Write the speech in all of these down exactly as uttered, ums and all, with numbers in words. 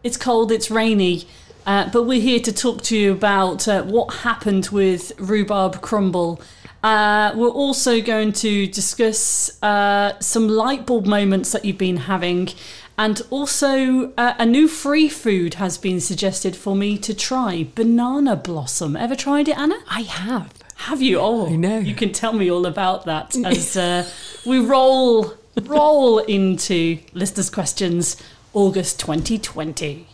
it's cold, it's rainy, uh, but we're here to talk to you about uh, what happened with Rhubarb Crumble. Uh, we're also going to discuss uh, some light bulb moments that you've been having, and also uh, a new free food has been suggested for me to try, banana blossom. Ever tried it, Anna? I have. Have you? Oh, I know. You can tell me all about that as uh, we roll roll into Listeners' Questions August twenty twenty.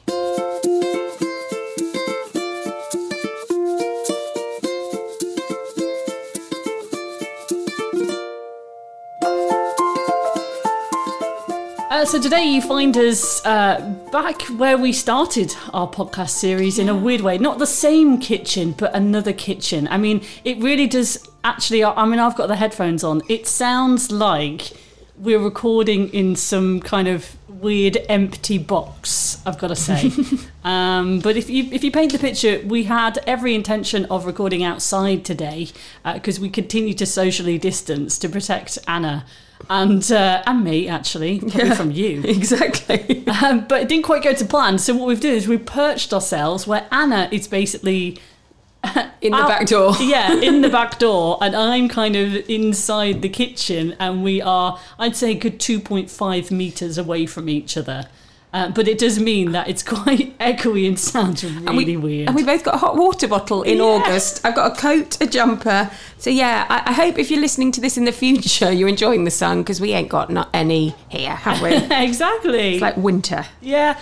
Uh, so today you find us uh, back where we started our podcast series in a weird way. Not the same kitchen, but another kitchen. I mean, it really does actually... I mean, I've got the headphones on. It sounds like we're recording in some kind of weird empty box, I've got to say. um, but if you if you paint the picture, we had every intention of recording outside today because uh, we continue to socially distance to protect Anna. And uh, and me, actually, probably yeah, from you. Exactly. Um, but it didn't quite go to plan. So what we've done is we've perched ourselves where Anna is basically... in the out, back door. Yeah, in the back door. And I'm kind of inside the kitchen. And we are, I'd say, a good two point five metres away from each other. Uh, but it does mean that it's quite echoey and sounds really and we, weird. And we both got a hot water bottle in yeah. August. I've got a coat, a jumper. So yeah, I, I hope if you're listening to this in the future, you're enjoying the sun, because we ain't got not any here, have we? Exactly. It's like winter. Yeah.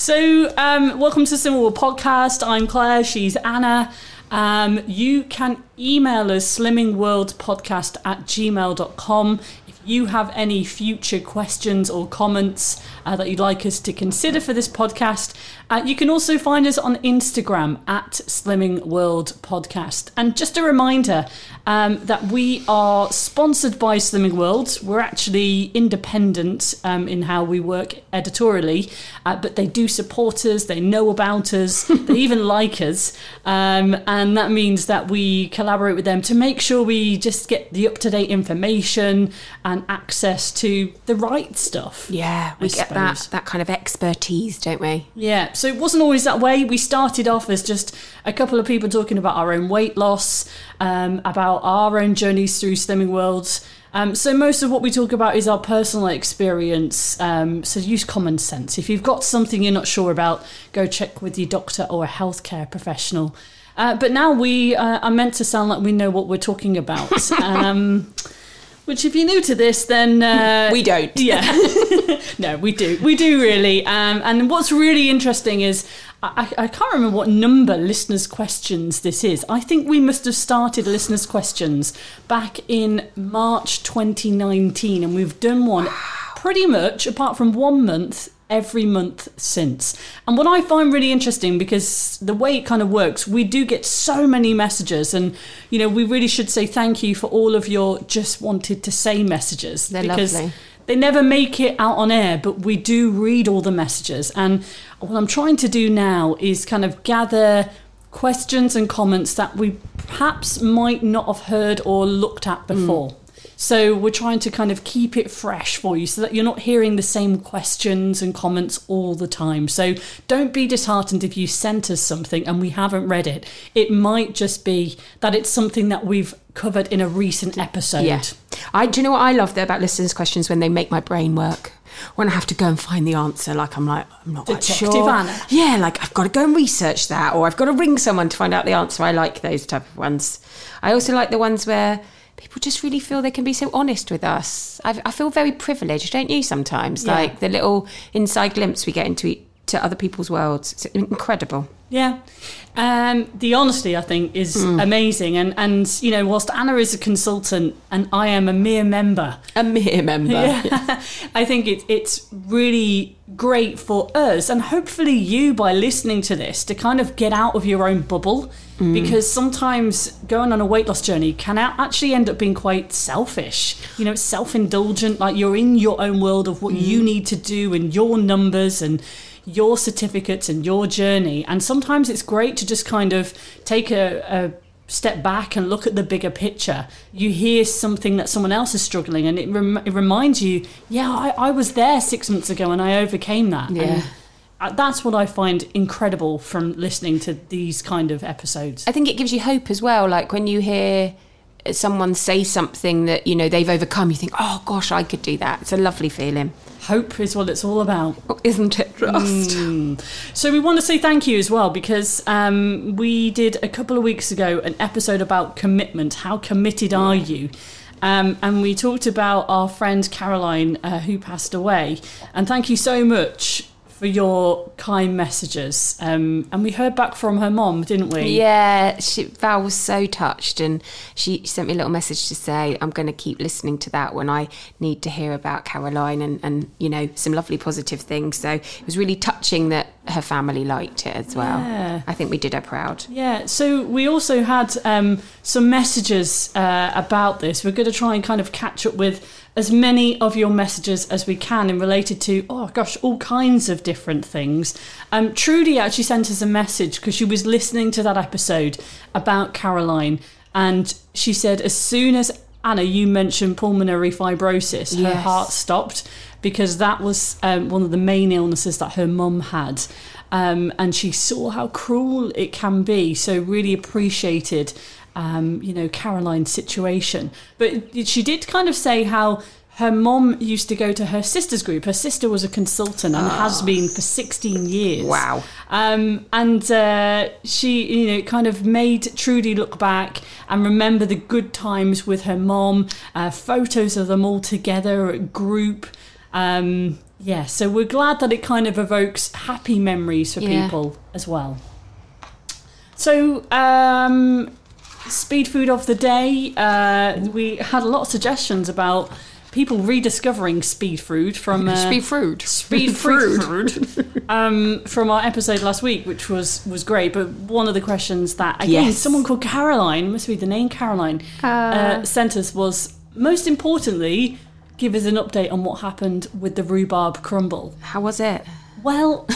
So um, welcome to Slimming World Podcast. I'm Claire. She's Anna. Um, you can email us slimmingworldpodcast at gmail dot com. You have any future questions or comments uh, that you'd like us to consider for this podcast, uh, you can also find us on Instagram at Slimming World Podcast. And just a reminder um, that we are sponsored by Slimming World. We're actually independent um, in how we work editorially, uh, but they do support us, they know about us, they even like us. Um, and that means that we collaborate with them to make sure we just get the up-to-date information and And access to the right stuff. Yeah, we I get suppose. that that kind of expertise, don't we? Yeah, so it wasn't always that way. We started off as just a couple of people talking about our own weight loss, um, about our own journeys through Slimming World. Um, so most of what we talk about is our personal experience. Um, so use common sense. If you've got something you're not sure about, go check with your doctor or a healthcare professional. Uh, but now we uh, are meant to sound like we know what we're talking about. um Which, if you're new to this, then... Uh, we don't. Yeah. No, we do. We do, really. Um, and what's really interesting is, I, I can't remember what number Listeners' Questions this is. I think we must have started Listeners' Questions back in March twenty nineteen. And we've done one pretty much, apart from one month, every month since. And what I find really interesting, because the way it kind of works, we do get so many messages, and you know, we really should say thank you for all of your just wanted to say messages. They're because lovely. They never make it out on air, but we do read all the messages. And what I'm trying to do now is kind of gather questions and comments that we perhaps might not have heard or looked at before. Mm. So we're trying to kind of keep it fresh for you so that you're not hearing the same questions and comments all the time. So don't be disheartened if you sent us something and we haven't read it. It might just be that it's something that we've covered in a recent episode. Yeah. I, do you know what I love though about listeners' questions? When they make my brain work. When I have to go and find the answer, like I'm like, I'm not Detective quite sure. Anna. Yeah, like I've got to go and research that, or I've got to ring someone to find out the answer. I like those type of ones. I also like the ones where people just really feel they can be so honest with us. I, I feel very privileged, don't you, sometimes? Yeah. Like the little inside glimpse we get into to other people's worlds. It's incredible. Yeah. Um, the honesty, I think, is mm. amazing. And, and, you know, whilst Anna is a consultant and I am a mere member. A mere member. Yeah, yes. I think it, it's really great for us and hopefully you, by listening to this, to kind of get out of your own bubble. Mm. Because sometimes going on a weight loss journey can actually end up being quite selfish. You know, it's self-indulgent, like you're in your own world of what mm. you need to do and your numbers and your certificates and your journey. And sometimes it's great to just kind of take a, a step back and look at the bigger picture. You hear something that someone else is struggling and it, rem- it reminds you, yeah, I, I was there six months ago and I overcame that. Yeah. And uh, that's what I find incredible from listening to these kind of episodes. I think it gives you hope as well. Like when you hear someone say something that, you know, they've overcome, you think, oh gosh, I could do that. It's a lovely feeling. Hope is what it's all about. Oh, isn't it just? Mm. So we want to say thank you as well, because um, we did a couple of weeks ago an episode about commitment. How committed are you? Um, and we talked about our friend Caroline, uh, who passed away. And thank you so much for your kind messages. Um, and we heard back from her mom, didn't we? Yeah, she, Val was so touched, and she sent me a little message to say, I'm going to keep listening to that when I need to hear about Caroline, and, and, you know, some lovely positive things. So it was really touching that her family liked it as well. Yeah. I think we did her proud. Yeah, so we also had um, some messages uh, about this. We're going to try and kind of catch up with as many of your messages as we can and related to, oh gosh, all kinds of different things. Um, Trudy actually sent us a message because she was listening to that episode about Caroline, and she said, as soon as, Anna, you mentioned pulmonary fibrosis, her Yes. heart stopped, because that was um, one of the main illnesses that her mum had. Um, and she saw how cruel it can be, so really appreciated Um, you know, Caroline's situation. But she did kind of say how her mom used to go to her sister's group. Her sister was a consultant and oh. has been for sixteen years. Wow. Um, and uh, she, you know, kind of made Trudy look back and remember the good times with her mom, uh, photos of them all together at group. Um, yeah, so we're glad that it kind of evokes happy memories for yeah. people as well. So, um... Speed food of the day. Uh, we had a lot of suggestions about people rediscovering speed food from uh, speed food, speed food um, from our episode last week, which was was great. But one of the questions that again yes. someone called Caroline, must be the name Caroline, uh, uh, sent us was, most importantly, give us an update on what happened with the rhubarb crumble. How was it? Well,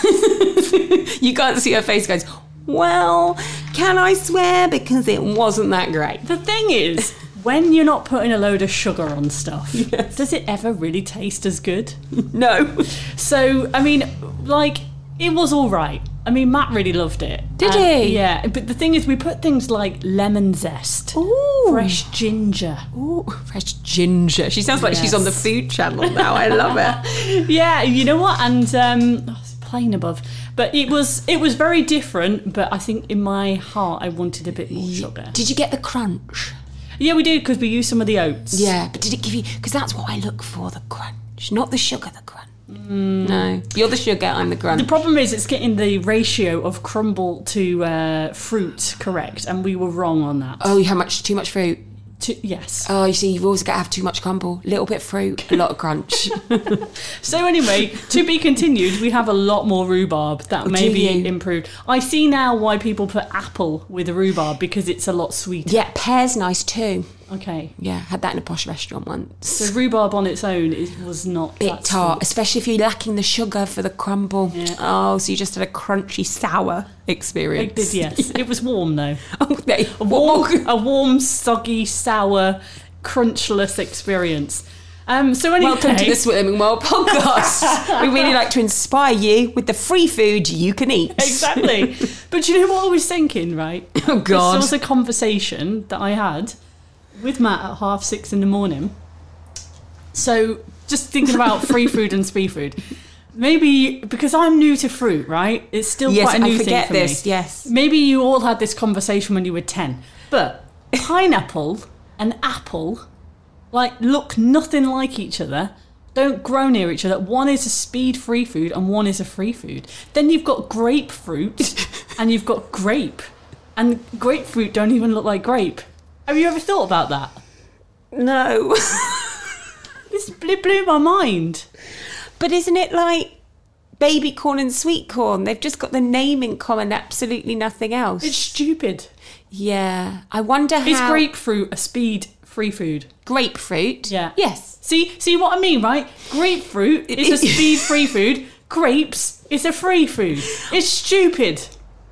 you can't see her face, guys. Well, can I swear? Because it wasn't that great. The thing is, when you're not putting a load of sugar on stuff, yes. does it ever really taste as good? No. So, I mean, like, it was all right. I mean, Matt really loved it. Did and, he? Yeah, but the thing is, we put things like lemon zest, Ooh. fresh ginger. Ooh, fresh ginger. She sounds like yes. she's on the Food Channel now. I love it. Yeah, you know what? And um, oh, it's plain above. But it was it was very different, but I think in my heart I wanted a bit more sugar. Did you get the crunch? Yeah, we did, because we used some of the oats. Yeah, but did it give you... Because that's what I look for, the crunch. Not the sugar, the crunch. Mm. No. You're the sugar, I'm the crunch. The problem is it's getting the ratio of crumble to uh, fruit correct, and we were wrong on that. Oh, how much? Too much fruit? To, yes. Oh, you see, you've always got to have too much crumble. A little bit fruit, a lot of crunch. So anyway, to be continued, we have a lot more rhubarb that oh, may be improved. I see now why people put apple with rhubarb, because it's a lot sweeter. Yeah, pear's nice too. Okay. Yeah, had that in a posh restaurant once. So rhubarb on its own it was not bit that tart, sweet. Especially if you're lacking the sugar for the crumble. Yeah. Oh, so you just had a crunchy, sour experience. It did, yes. It was warm though. Oh, they, a warm, a warm, soggy, sour, crunchless experience. Um, so anyway, welcome to the Swimming World podcast. We really like to inspire you with the free food you can eat. Exactly. But you know what I was thinking, right? Oh God. This was a conversation that I had with Matt at half six in the morning. So just thinking about free food and speed food. Maybe because I'm new to fruit, right? It's still yes, quite a new I forget thing for this. me. Yes. Maybe you all had this conversation when you were ten. But pineapple and apple, like, look nothing like each other. Don't grow near each other. One is a speed free food and one is a free food. Then you've got grapefruit and you've got grape. And grapefruit don't even look like grape. Have you ever thought about that? No. This it blew my mind. But isn't it like baby corn and sweet corn? They've just got the name in common, absolutely nothing else. It's stupid. Yeah. I wonder how... Is grapefruit a speed free food? Grapefruit? Yeah. Yes. See, see what I mean, right? Grapefruit is a speed free food. Grapes is a free food. It's stupid.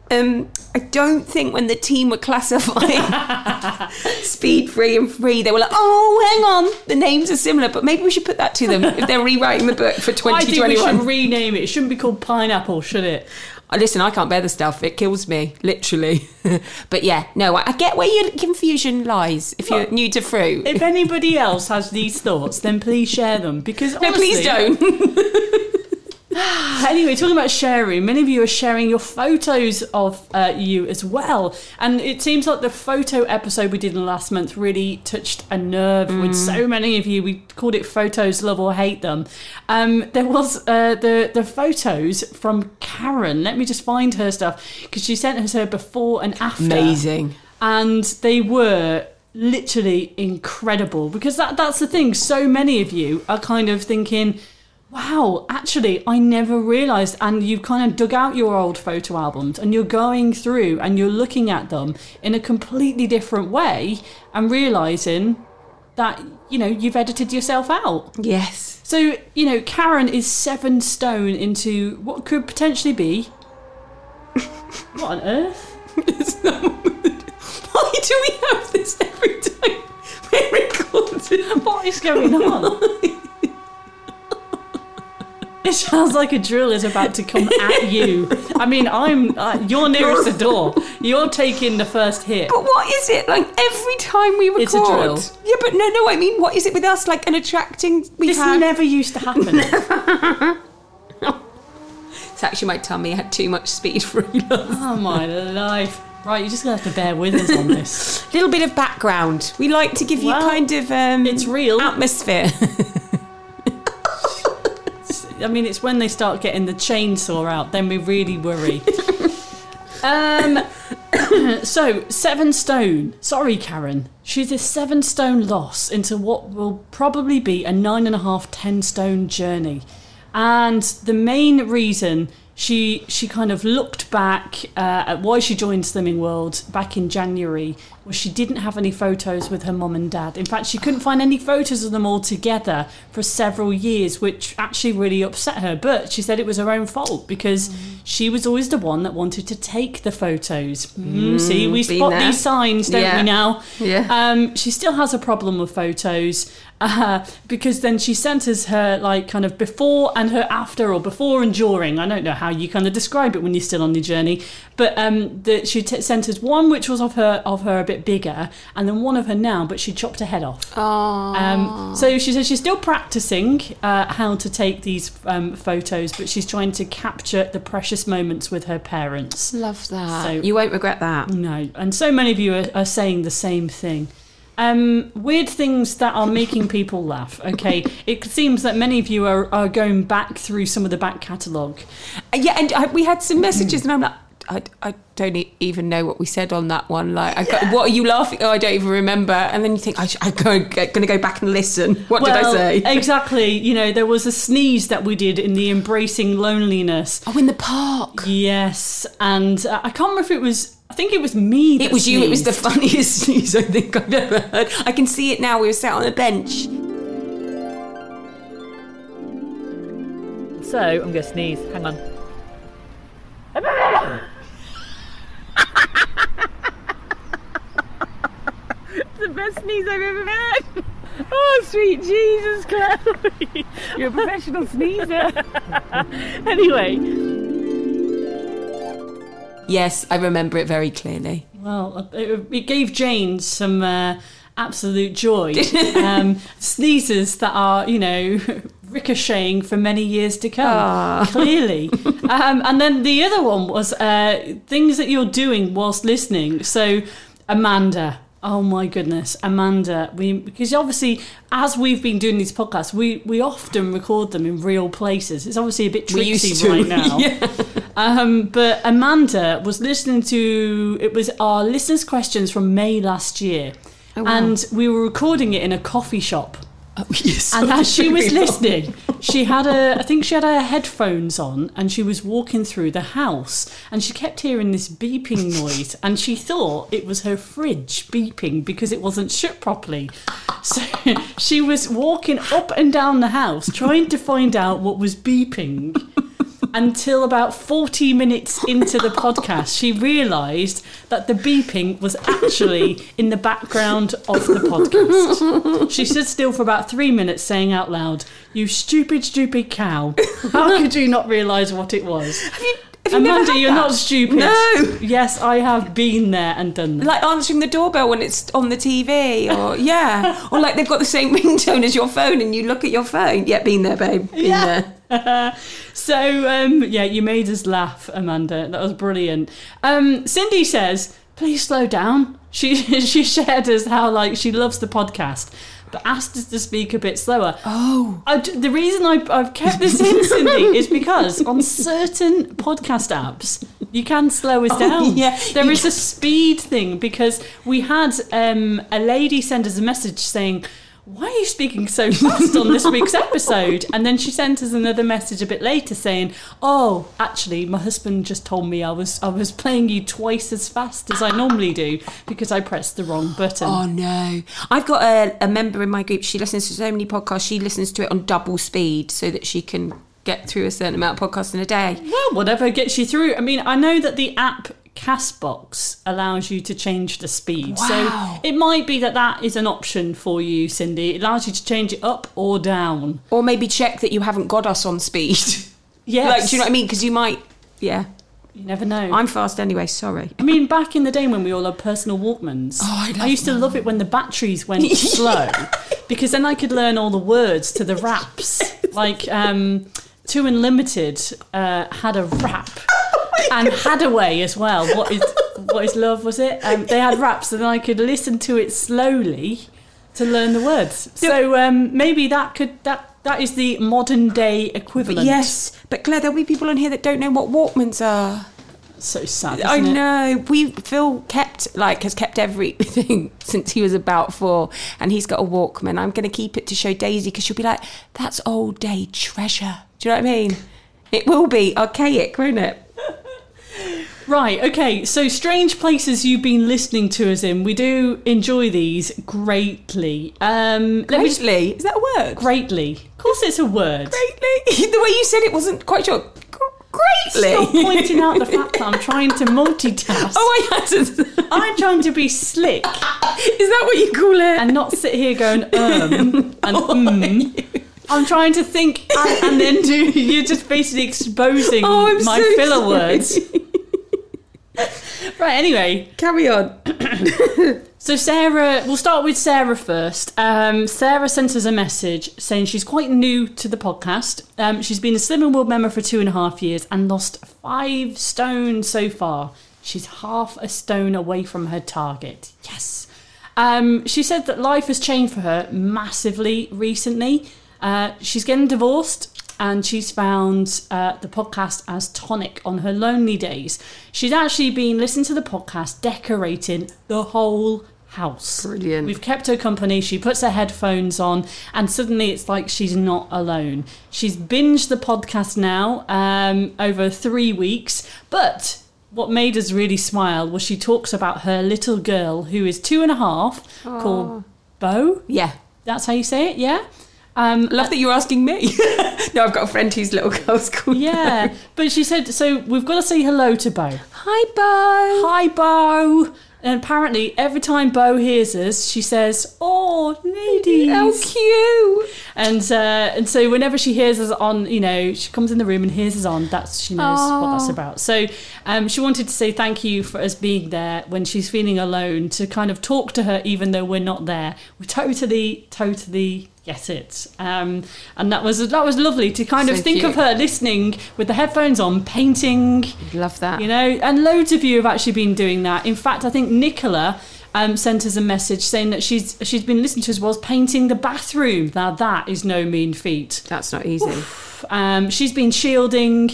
Um, I don't think when the team were classifying speed free and free, they were like, oh, hang on, the names are similar, but maybe we should put that to them if they're rewriting the book for twenty twenty-one. I think we should rename it. It shouldn't be called Pineapple, should it? Listen, I can't bear the stuff. It kills me, literally. But yeah, no, I get where your confusion lies if you're new to fruit. If anybody else has these thoughts, then please share them. Because no, honestly, please don't. Anyway, talking about sharing, many of you are sharing your photos of uh, you as well. And it seems like the photo episode we did in last month really touched a nerve mm. with so many of you. We called it Photos, Love or Hate Them. Um, there was uh, the, the photos from Karen. Let me just find her stuff, because she sent us her before and after. Amazing. And they were literally incredible, because that that's the thing. So many of you are kind of thinking, wow, actually, I never realised. And you've kind of dug out your old photo albums and you're going through and you're looking at them in a completely different way and realising that, you know, you've edited yourself out. Yes. So, you know, Karen is seven stone into what could potentially be... What on earth? Why do we have this every time we're recording? What is going on? It sounds like a drill is about to come at you. I mean, I'm uh, you're nearest the door. You're taking the first hit. But what is it? Like every time we record, it's a drill. Yeah, but no, no. I mean, what is it with us? Like an attracting. We this have... never used to happen. It's actually my tummy had too much speed for you. Oh my life. Right, you're just going to have to bear with us on this. A little bit of background. We like to give well, you kind of um, it's real atmosphere. I mean, it's when they start getting the chainsaw out, then we really worry. um, so, seven stone. Sorry, Karen. She's a seven stone loss into what will probably be a nine and a half, ten stone journey. And the main reason she she kind of looked back uh, at why she joined Slimming World back in January was she didn't have any photos with her mum and dad. In fact, she couldn't find any photos of them all together for several years, which actually really upset her. But she said it was her own fault because mm. she was always the one that wanted to take the photos. Mm, mm, see, we spot there. These signs, don't yeah. we now? Yeah. Um, she still has a problem with photos. Uh, because then she sent us her like kind of before and her after, or before and during. I don't know how you kind of describe it when you're still on your journey, but um, the, she t- sent us one which was of her of her a bit bigger, and then one of her now, but she chopped her head off. Oh. Um, so she says she's still practicing uh, how to take these um, photos, but she's trying to capture the precious moments with her parents. Love that. So, you won't regret that. No, and so many of you are, are saying the same thing. Um, weird things that are making people laugh. Okay, it seems that many of you are, are going back through some of the back catalogue. Yeah, and I, we had some messages, and I'm like, I, I don't e- even know what we said on that one. Like, I got, yeah. What are you laughing? Oh, I don't even remember. And then you think, I sh- I'm going to go back and listen. What well, did I say? Exactly. You know, there was a sneeze that we did in the Embracing Loneliness. Oh, in the park. Yes, and uh, I can't remember if it was. I think it was me that It was sneezed. you. It was the funniest sneeze I think I've ever heard. I can see it now. We were sat on a bench. So, I'm going to sneeze. Hang on. It's the best sneeze I've ever had. Oh, sweet Jesus, Chloe. You're a professional sneezer. Anyway. Yes, I remember it very clearly. Well, it, it gave Jane some uh, absolute joy. um, sneezes that are, you know, ricocheting for many years to come, Aww. Clearly. Um, and then the other one was uh, things that you're doing whilst listening. So, Amanda. Oh my goodness, Amanda. We because obviously, as we've been doing these podcasts, we, we often record them in real places. It's obviously a bit tricksy right now. Yeah. Um, but Amanda was listening to, it was our listeners' questions from May last year. Oh, wow. And we were recording it in a coffee shop. Oh, yes. And as she was listening, she had a, I think she had her headphones on, and she was walking through the house, and she kept hearing this beeping noise, and she thought it was her fridge beeping because it wasn't shut properly. So she was walking up and down the house trying to find out what was beeping. until about forty minutes into the podcast, she realised that the beeping was actually in the background of the podcast. She stood still for about three minutes saying out loud, "You stupid, stupid cow. How could you not realise what it was?" Have you, have you never Amanda, had you're that? not stupid. No. Yes, I have been there and done that. Like answering the doorbell when it's on the T V, or yeah, or like they've got the same ringtone as your phone, and you look at your phone. Yeah, been there, babe. Been Yeah. there. So, um, yeah, you made us laugh, Amanda. That was brilliant. Um, Cindy says, please slow down. She she shared us how, like, she loves the podcast, but asked us to speak a bit slower. Oh. I, the reason I, I've kept this in, Cindy, is because on certain podcast apps, you can slow us Oh, down. yeah. There You is a speed thing, because we had um, a lady send us a message saying, why are you speaking so fast on this week's episode? And then she sent us another message a bit later saying, oh, actually, my husband just told me I was I was playing you twice as fast as I normally do because I pressed the wrong button. Oh no. I've got a, a member in my group, she listens to so many podcasts, she listens to it on double speed so that she can get through a certain amount of podcasts in a day. Well, whatever gets you through. I mean, I know that the app Castbox allows you to change the speed. Wow. So it might be that that is an option for you, Cindy. It allows you to change it up or down. Or maybe check that you haven't got us on speed. Yes. Like, do you know what I mean? Because you might, yeah. You never know. I'm fast anyway, sorry. I mean, back in the day when we all had personal Walkmans, Oh, I love used to love it when the batteries went slow, because then I could learn all the words to the raps. Like, um, Two Unlimited uh, had a rap. And Hadaway as well. What is what is love? Was it? Um, they had raps, and I could listen to it slowly to learn the words. So um, maybe that could that that is the modern day equivalent. Yes, but Claire, there'll be people on here that don't know what Walkmans are. So sad. I Isn't it? know. We Phil kept like has kept everything since he was about four, and he's got a Walkman. I'm going to keep it to show Daisy because she'll be like, "That's old day treasure." Do you know what I mean? It will be archaic, won't it? Right, okay, so strange places you've been listening to us in. We do enjoy these greatly. Um, let me just, Greatly, is that a word? greatly. Of course it's a word. Greatly. The way you said it wasn't quite sure. Greatly. Stop pointing out the fact that I'm trying to multitask. Oh, I had to. I'm trying to be slick Is that what you call it? and not sit here going, um, and Oh, mm. I'm trying to think and, and then do, you're just basically exposing Oh, I'm my so filler sorry. words. Right, anyway. Carry on. So Sarah, we'll start with Sarah first. Um, Sarah sent us a message saying she's quite new to the podcast. Um, she's been a Slimming World member for two and a half years and lost five stone so far. She's half a stone away from her target. Yes. Um, she said that life has changed for her massively recently. Uh, she's getting divorced, and she's found uh, the podcast as tonic on her lonely days. She's actually been listening to the podcast, decorating the whole house. Brilliant. We've kept her company. She puts her headphones on, and suddenly it's like she's not alone. She's binged the podcast now um, over three weeks, but what made us really smile was she talks about her little girl who is two and a half, Aww. called Bo. Yeah. That's how you say it, yeah? Um, Love that you're asking me. No, I've got a friend whose little girl's called yeah, Bo. but she said, so we've got to say hello to Bo. Hi, Bo. Hi, Bo. And apparently every time Bo hears us, she says, oh, ladies. How cute. And uh, and so whenever she hears us on, you know, she comes in the room and hears us on, that's she knows Aww. what that's about. So um, she wanted to say thank you for us being there when she's feeling alone, to kind of talk to her even though we're not there. We totally, totally get it. Um, and that was that was lovely to kind of So think cute. of her listening with the headphones on, painting. Love that. You know, and loads of you have actually been doing that. In fact, I think Nicola um, sent us a message saying that she's she's been listening to us whilst painting the bathroom. Now that is no mean feat. That's not easy. Um, she's been shielding,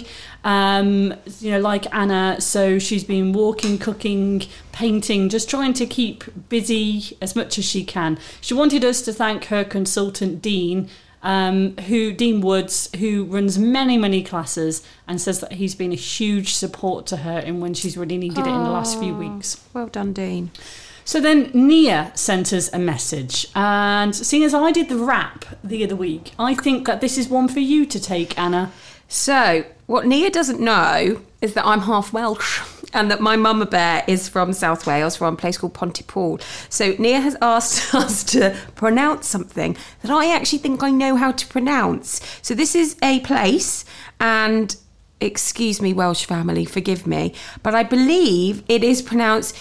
um, you know, like Anna. So she's been walking, cooking, painting, just trying to keep busy as much as she can. She wanted us to thank her consultant, Dean, um, who Dean Woods, who runs many, many classes, and says that he's been a huge support to her in when she's really needed it in the last few weeks. Well done, Dean. So then Nia sent us a message, and seeing as I did the rap the other week, I think that this is one for you to take, Anna. So, what Nia doesn't know is that I'm half Welsh and that my mama bear is from South Wales, from a place called Pontypool. So Nia has asked us to pronounce something that I actually think I know how to pronounce. So this is a place, and excuse me, Welsh family, forgive me, but I believe it is pronounced...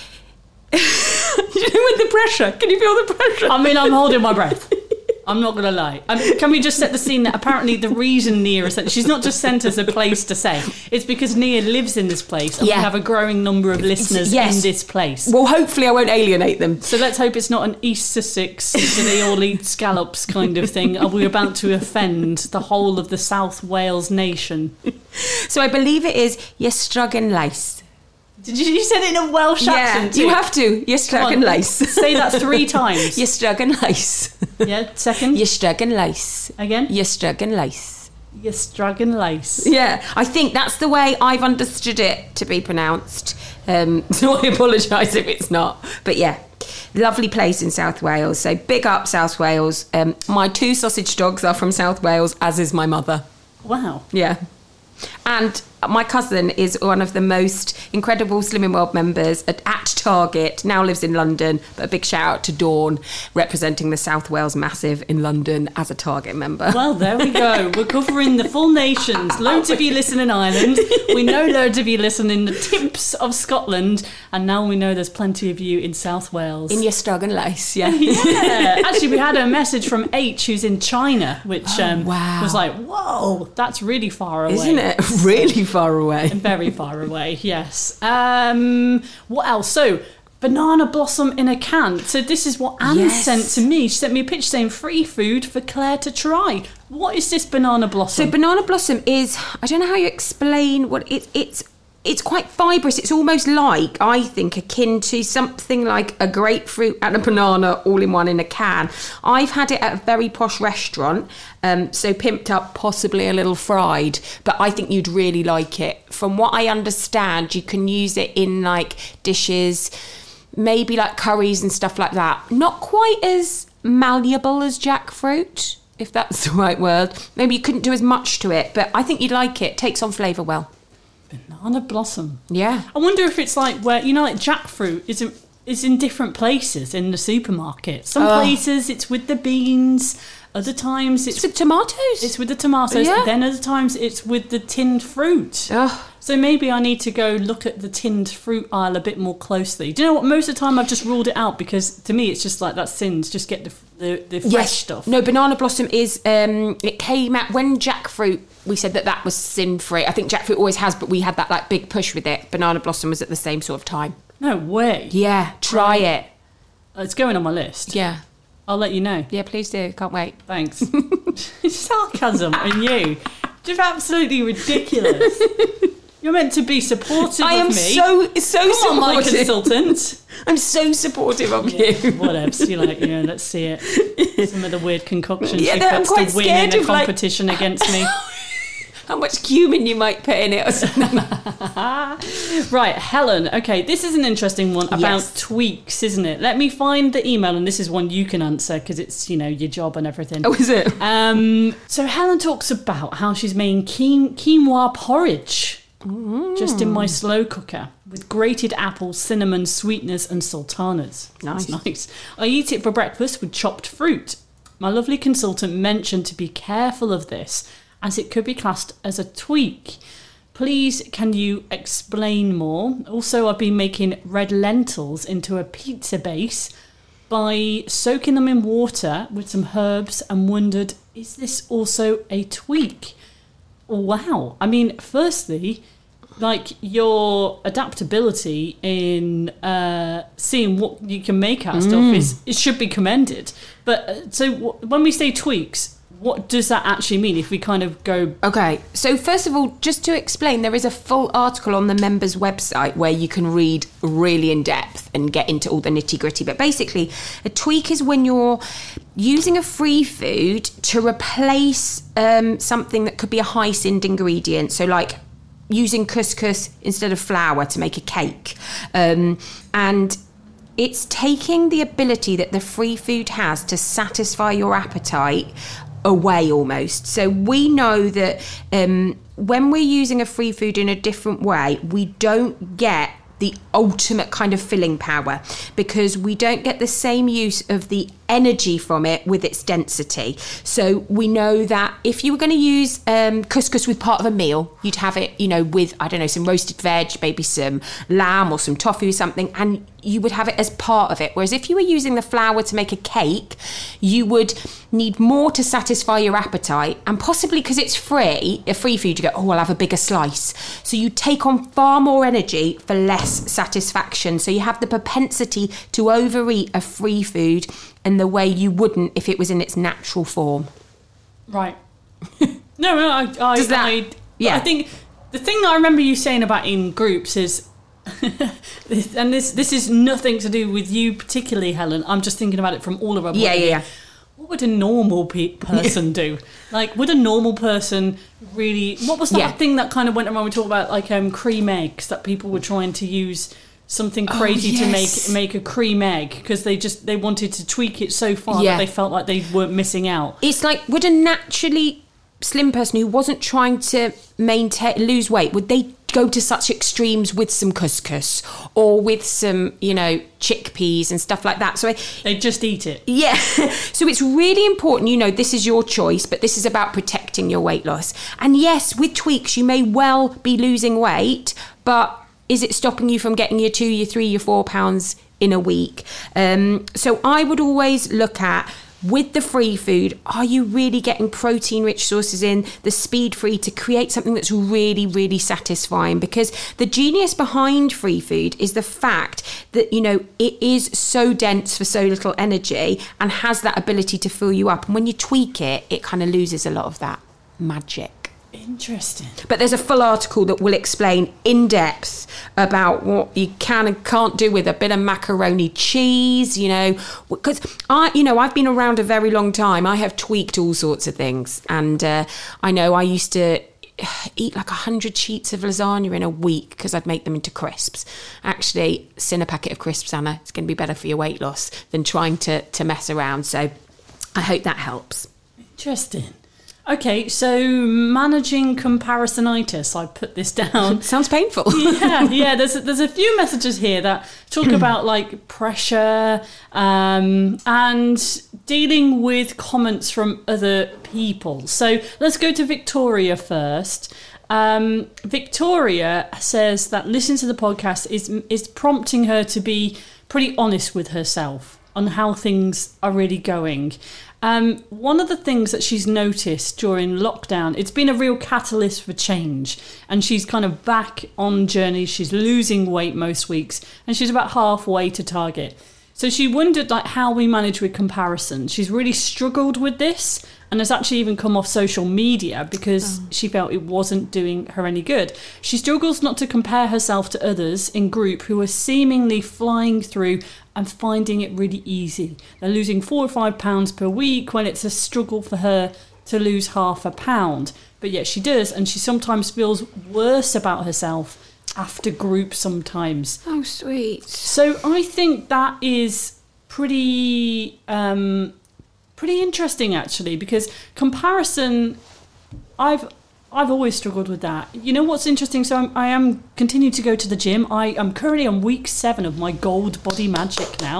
You know, with the pressure. Can you feel the pressure? I mean, I'm holding my breath. I'm not going to lie. I mean, can we just set the scene that apparently the reason Nia is sent, she's not just sent us a place to say, it's because Nia lives in this place and Yeah. we have a growing number of listeners Yes. in this place. Well, hopefully I won't alienate them. So let's hope it's not an East Sussex, do they all eat scallops kind of thing. Are we about to offend the whole of the South Wales nation? So I believe it is Yestrugan Lace. Did you, you said it in a Welsh Yeah, accent too? you have to. Yestrugan Lace. Say that three times. Yestrugan Lace. Yeah, second. Yestrugan Lace. Again. Yestrugan Lace. Yes, dragon lace. Yeah, I think that's the way I've understood it to be pronounced. Um, so I apologise if it's not. But yeah, lovely place in South Wales. So big up South Wales. Um, my two sausage dogs are from South Wales, as is my mother. Wow. Yeah. And my cousin is one of the most incredible Slimming World members at, at Target, now lives in London. But a big shout out to Dawn, representing the South Wales Massive in London as a Target member. Well, there we go. We're covering the full nations. Loads of you listen in Ireland. We know loads of you listen in the tips of Scotland. And now we know there's plenty of you in South Wales. In Yestrugan Lace, yeah. Yeah. Actually, we had a message from H, who's in China, which um, wow. was like, whoa, that's really far away. Isn't it? Really far away. Very far away, yes. Um, what else? So, banana blossom in a can. So this is what Anne Yes. sent to me. She sent me a picture saying free food for Claire to try. What is this banana blossom? So banana blossom is, I don't know how you explain what it, it's. It's quite fibrous. It's almost like, I think, akin to something like a grapefruit and a banana all in one in a can. I've had it at a very posh restaurant, um, so pimped up, possibly a little fried, but I think you'd really like it. From what I understand, you can use it in like dishes, maybe like curries and stuff like that. Not quite as malleable as jackfruit, if that's the right word. Maybe you couldn't do as much to it, but I think you'd like it. Takes on flavour well. Banana blossom. Yeah. I wonder if it's like where, you know, like jackfruit is in, is in different places in the supermarket. Some Oh. places it's with the beans, other times it's, It's with tomatoes. it's with the tomatoes, Yeah. then other times it's with the tinned fruit. Oh. So maybe I need to go look at the tinned fruit aisle a bit more closely. Do you know what? Most of the time I've just ruled it out because to me it's just like that sins. Just get the the, the fresh Yes. stuff. No, banana blossom is, um, it came out when jackfruit, we said that that was sin-free. I think jackfruit always has, but we had that like big push with it. Banana blossom was at the same sort of time. No way. Yeah, try it. It's going on my list. Yeah. I'll let you know. Yeah, please do. Can't wait. Thanks. Sarcasm and you. Just absolutely ridiculous. You're meant to be supportive I of am me. so, so Come on, my supportive. consultant. I'm so supportive of Yeah, you. whatevs. You're like, yeah, let's see it. Some of the weird concoctions Yeah, she no, I'm puts quite to win scared in a of, like- competition against me. How much cumin you might put in it or something. Right, Helen. Okay, this is an interesting one about Yes. tweaks, isn't it? Let me find the email, and this is one you can answer because it's, you know, your job and everything. Oh, is it? Um, so Helen talks about how she's making quin- quinoa porridge just in my slow cooker with grated apples, cinnamon, sweeteners and sultanas. Nice. That's nice. I eat it for breakfast with chopped fruit. My lovely consultant mentioned to be careful of this as it could be classed as a tweak. Please, can you explain more? Also, I've been making red lentils into a pizza base by soaking them in water with some herbs and wondered, is this also a tweak? Wow. I mean, firstly, like your adaptability in uh, seeing what you can make out of stuff is it should be commended. But uh, so w- when we say tweaks, what does that actually mean if we kind of go... Okay, so first of all, just to explain, there is a full article on the members' website where you can read really in depth and get into all the nitty gritty. But basically, a tweak is when you're using a free food to replace um, something that could be a high sinned ingredient. So like using couscous instead of flour to make a cake. Um, and it's taking the ability that the free food has to satisfy your appetite away almost. So we know that um, when we're using a free food in a different way, we don't get the ultimate kind of filling power, because we don't get the same use of the energy from it with its density. So we know that if you were going to use um, couscous with part of a meal, you'd have it, you know, with, I don't know, some roasted veg, maybe some lamb or some tofu or something, and you would have it as part of it. Whereas if you were using the flour to make a cake, you would need more to satisfy your appetite, and possibly because it's free, a free food, you go, oh, I'll have a bigger slice. So you take on far more energy for less satisfaction. So you have the propensity to overeat a free food in the way you wouldn't if it was in its natural form. Right. no, no, I, I, Does that, I, yeah. I think the thing that I remember you saying about in groups is, and this this is nothing to do with you particularly, Helen. I'm just thinking about it from all of our. Yeah, yeah, yeah. What would a normal pe- person do? Like, would a normal person really? What was that yeah. thing that kind of went around? We talked about like um, cream eggs, that people were trying to use something crazy oh, yes. to make make a cream egg because they just they wanted to tweak it so far yeah. that they felt like they weren't missing out. It's like, would a naturally slim person who wasn't trying to maintain lose weight, would they go to such extremes with some couscous or with some, you know, chickpeas and stuff like that? So I, they just eat it. Yeah. So it's really important, you know, this is your choice, but this is about protecting your weight loss. And yes, with tweaks, you may well be losing weight, but is it stopping you from getting your two, your three, your four pounds in a week? Um, so I would always look at, with the free food, are you really getting protein-rich sources in, the speed-free, to create something that's really, really satisfying? Because the genius behind free food is the fact that, you know, it is so dense for so little energy and has that ability to fill you up. And when you tweak it, it kind of loses a lot of that magic. Interesting. But there's a full article that will explain in depth about what you can and can't do with a bit of macaroni cheese, you know, because I, you know, I've been around a very long time. I have tweaked all sorts of things. And uh, I know I used to eat like a hundred sheets of lasagna in a week because I'd make them into crisps. Actually, sin a packet of crisps, Anna. It's going to be better for your weight loss than trying to, to mess around. So I hope that helps. Interesting. Okay, so managing comparisonitis, I put this down. Sounds painful. yeah, yeah. There's a, there's a few messages here that talk about like pressure um, and dealing with comments from other people. So let's go to Victoria first. Um, Victoria says that listening to the podcast is is prompting her to be pretty honest with herself on how things are really going. Um, one of the things that she's noticed during lockdown, it's been a real catalyst for change, and she's kind of back on journey. She's losing weight most weeks, and she's about halfway to target. So she wondered like how we manage with comparison. She's really struggled with this and has actually even come off social media because oh. she felt it wasn't doing her any good. She struggles not to compare herself to others in group who are seemingly flying through and finding it really easy. They're losing four or five pounds per week when it's a struggle for her to lose half a pound. But yet she does, and she sometimes feels worse about herself after group sometimes. Oh, sweet. So I think that is pretty um, pretty interesting, actually, because comparison, I've I've always struggled with that. You know what's interesting? So I'm, I am continuing to go to the gym. I am currently on week seven of my Gold Body Magic now.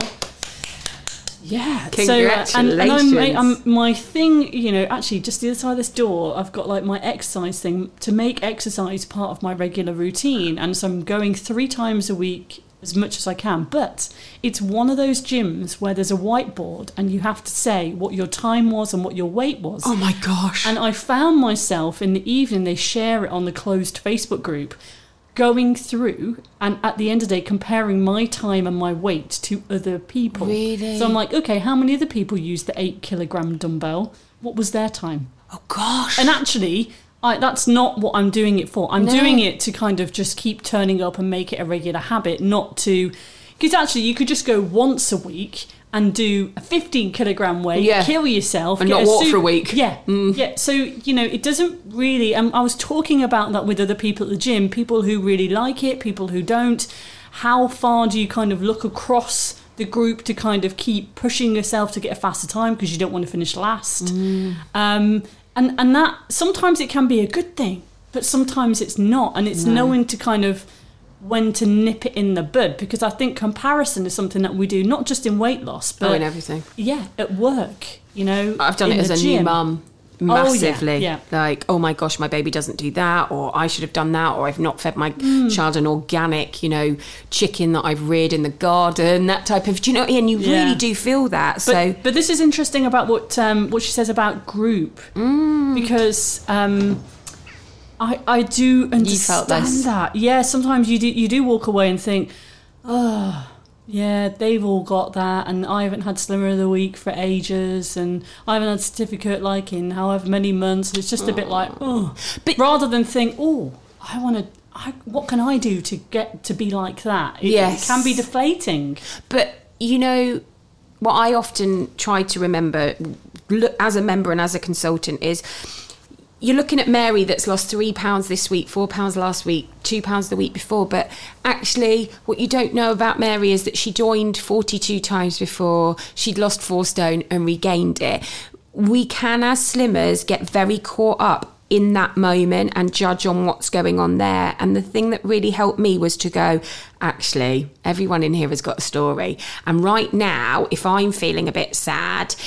Yeah. Congratulations. So, uh, and, and I'm, I, I'm, my thing, you know, actually just the other side of this door, I've got like my exercise thing to make exercise part of my regular routine. And so I'm going three times a week as much as I can. But it's one of those gyms where there's a whiteboard and you have to say what your time was and what your weight was. Oh my gosh. And I found myself in the evening, they share it on the closed Facebook group, going through and at the end of the day comparing my time and my weight to other people. Really? So I'm like, okay, how many other people used the eight kilogram dumbbell? What was their time? Oh gosh. And actually, I, that's not what I'm doing it for. I'm No. doing it to kind of just keep turning up and make it a regular habit, not to... Because actually, you could just go once a week and do a fifteen kilogram weight, Yeah. kill yourself. And get not a walk suit- for a week. Yeah, Mm. yeah. So, you know, it doesn't really... Um, I was talking about that with other people at the gym, people who really like it, people who don't. How far do you kind of look across the group to kind of keep pushing yourself to get a faster time because you don't want to finish last? Mm. Um, and, and that, sometimes it can be a good thing. but sometimes it's not, and it's No. knowing to kind of when to nip it in the bud, because I think comparison is something that we do not just in weight loss, but Oh, in everything. yeah, at work. You know, I've done in it as the a gym. new mum. Oh, yeah, Massively. yeah. Like, oh my gosh, my baby doesn't do that, or I should have done that, or I've not fed my Mm. child an organic, you know, chicken that I've reared in the garden, that type of, do you know, and you Yeah. really do feel that. But, So, but this is interesting about what um, what she says about group, Mm. because um, I I do understand felt this. that. Yeah, sometimes you do you do walk away and think, oh, yeah, they've all got that, and I haven't had Slimmer of the Week for ages, and I haven't had a certificate like in however many months. It's just a bit like, oh, But- rather than think, oh, I want to. I, what can I do to get to be like that? It, Yes. it can be deflating. but you know, what I often try to remember look, as a member and as a consultant is, you're looking at Mary that's lost three pounds this week, four pounds last week, two pounds the week before. But actually, what you don't know about Mary is that she joined forty-two times before. She'd lost four stone and regained it. We can, as slimmers, get very caught up in that moment and judge on what's going on there. And the thing that really helped me was to go, actually, everyone in here has got a story. And right now, if I'm feeling a bit sad,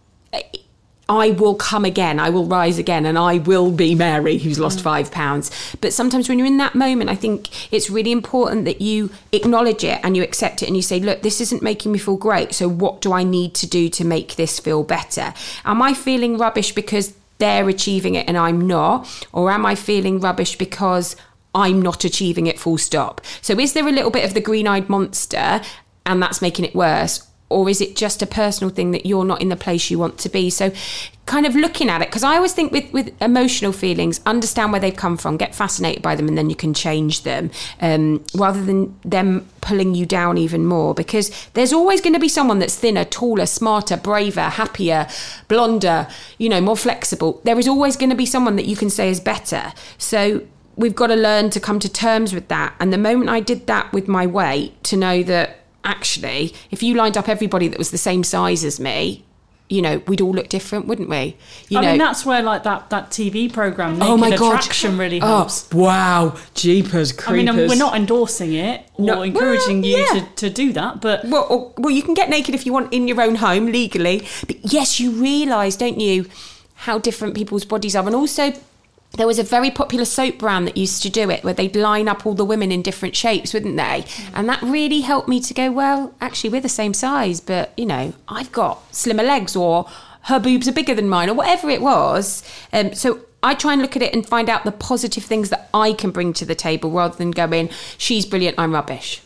I will come again, I will rise again, and I will be Mary who's lost five pounds. But sometimes when you're in that moment, I think it's really important that you acknowledge it and you accept it and you say, look, this isn't making me feel great, so what do I need to do to make this feel better? Am I feeling rubbish because they're achieving it and I'm not? Or am I feeling rubbish because I'm not achieving it, full stop? So is there a little bit of the green-eyed monster and that's making it worse? Or is it just a personal thing that you're not in the place you want to be? So kind of looking at it, because I always think with, with emotional feelings, understand where they've come from, get fascinated by them, and then you can change them, um, rather than them pulling you down even more. Because there's always going to be someone that's thinner, taller, smarter, braver, happier, blonder, you know, more flexible. There is always going to be someone that you can say is better. So we've got to learn to come to terms with that. And the moment I did that with my weight, to know that actually, if you lined up everybody that was the same size as me, you know, we'd all look different, wouldn't we? You I know, mean, that's where like that, that T V programme, Naked oh my God. Attraction, really helps. Oh, wow, jeepers creepers. I mean, um, we're not endorsing it or No, encouraging well, you yeah. to, to do that, but Well, or, well, you can get naked if you want in your own home legally. But yes, you realise, don't you, how different people's bodies are. And also, there was a very popular soap brand that used to do it, where they'd line up all the women in different shapes, wouldn't they? And that really helped me to go, well, actually, we're the same size, but, you know, I've got slimmer legs, or her boobs are bigger than mine, or whatever it was. Um, so I try and look at it and find out the positive things that I can bring to the table, rather than going, she's brilliant, I'm rubbish.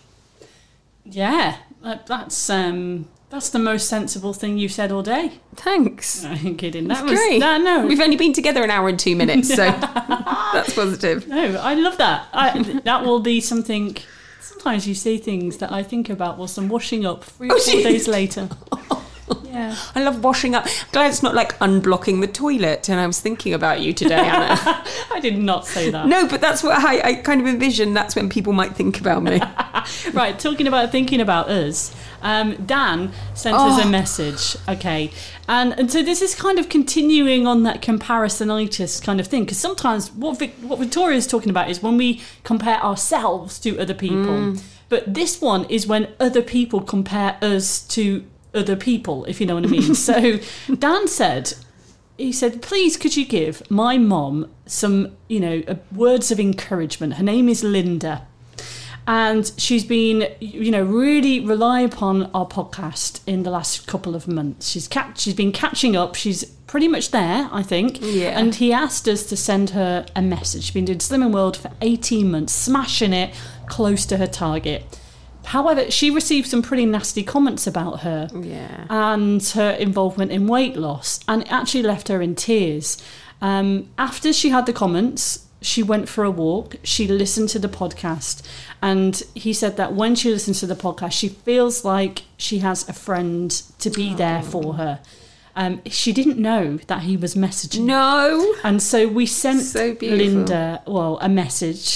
yeah, that, that's um, that's the most sensible thing you've said all day. Thanks. I'm kidding. That That's was great. No, no, We've only been together an hour and two minutes, so that's positive. no. I love that. I, that will be something. Sometimes you say things that I think about whilst I'm washing up three or Oh, four do you? days later. Yeah. I love washing up. Glad it's not like unblocking the toilet, and I was thinking about you today, Anna. I did not say that. No, but that's what I, I kind of envision. That's when people might think about me. Right, talking about thinking about us, um, Dan sent Oh. us a message, okay, and and so this is kind of continuing on that comparisonitis kind of thing, because sometimes what Vic, what Victoria is talking about is when we compare ourselves to other people, but this one is when other people compare us to other people, if you know what I mean. So Dan said, he said, please could you give my mom some, you know, uh, words of encouragement. Her name is Linda. And she's been, you know, really rely upon our podcast in the last couple of months. She's ca- she's been catching up. She's pretty much there, I think. Yeah. And he asked us to send her a message. She's been doing Slimming World for eighteen months, smashing it, close to her target. However, she received some pretty nasty comments about her Yeah. and her involvement in weight loss, and it actually left her in tears. Um, after she had the comments, she went for a walk, she listened to the podcast, and he said that when she listens to the podcast, she feels like she has a friend to be there for her. Um, she didn't know that he was messaging. No. And so we sent So beautiful. Linda, well, a message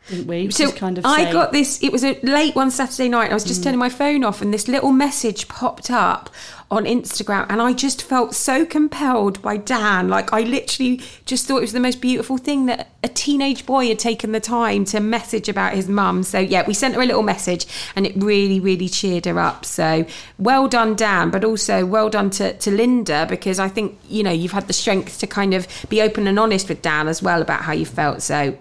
didn't we? So Just kind of I say, got this, it was a late one Saturday night, I was just mm. turning my phone off and this little message popped up on Instagram and I just felt so compelled by Dan. Like I literally just thought it was the most beautiful thing that a teenage boy had taken the time to message about his mum. So yeah, we sent her a little message and it really, really cheered her up. So well done, Dan, but also well done to, to Linda, because I think, you know, you've had the strength to kind of be open and honest with Dan as well about how you felt. So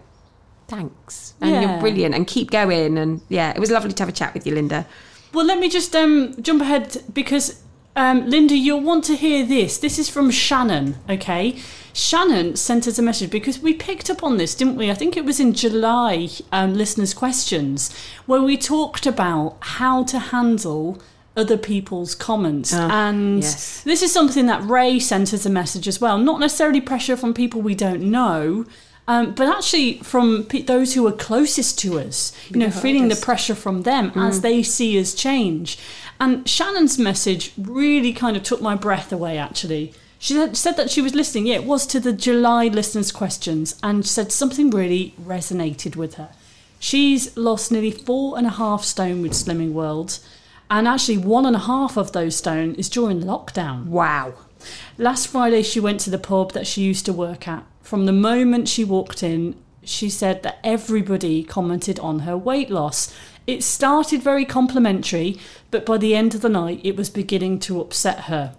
thanks. And yeah. you're brilliant and keep going. And yeah, it was lovely to have a chat with you, Linda. Well, let me just um, jump ahead because, um, Linda, you'll want to hear this. This is from Shannon, okay? Shannon sent us a message because we picked up on this, didn't we? I think it was in July, um, listeners' questions, where we talked about how to handle other people's comments. Uh, and yes. this is something that Ray sent us a message as well. Not necessarily pressure from people we don't know, Um, but actually from p- those who are closest to us, you know, feeling the pressure from them mm. as they see us change. And Shannon's message really kind of took my breath away, actually. She said, said that she was listening. Yeah, it was to the July listeners' questions, and said something really resonated with her. She's lost nearly four and a half stone with Slimming World, and actually one and a half of those stone is during lockdown. Wow. Last Friday, she went to the pub that she used to work at. From the moment she walked in, she said that everybody commented on her weight loss. It started very complimentary, but by the end of the night, it was beginning to upset her.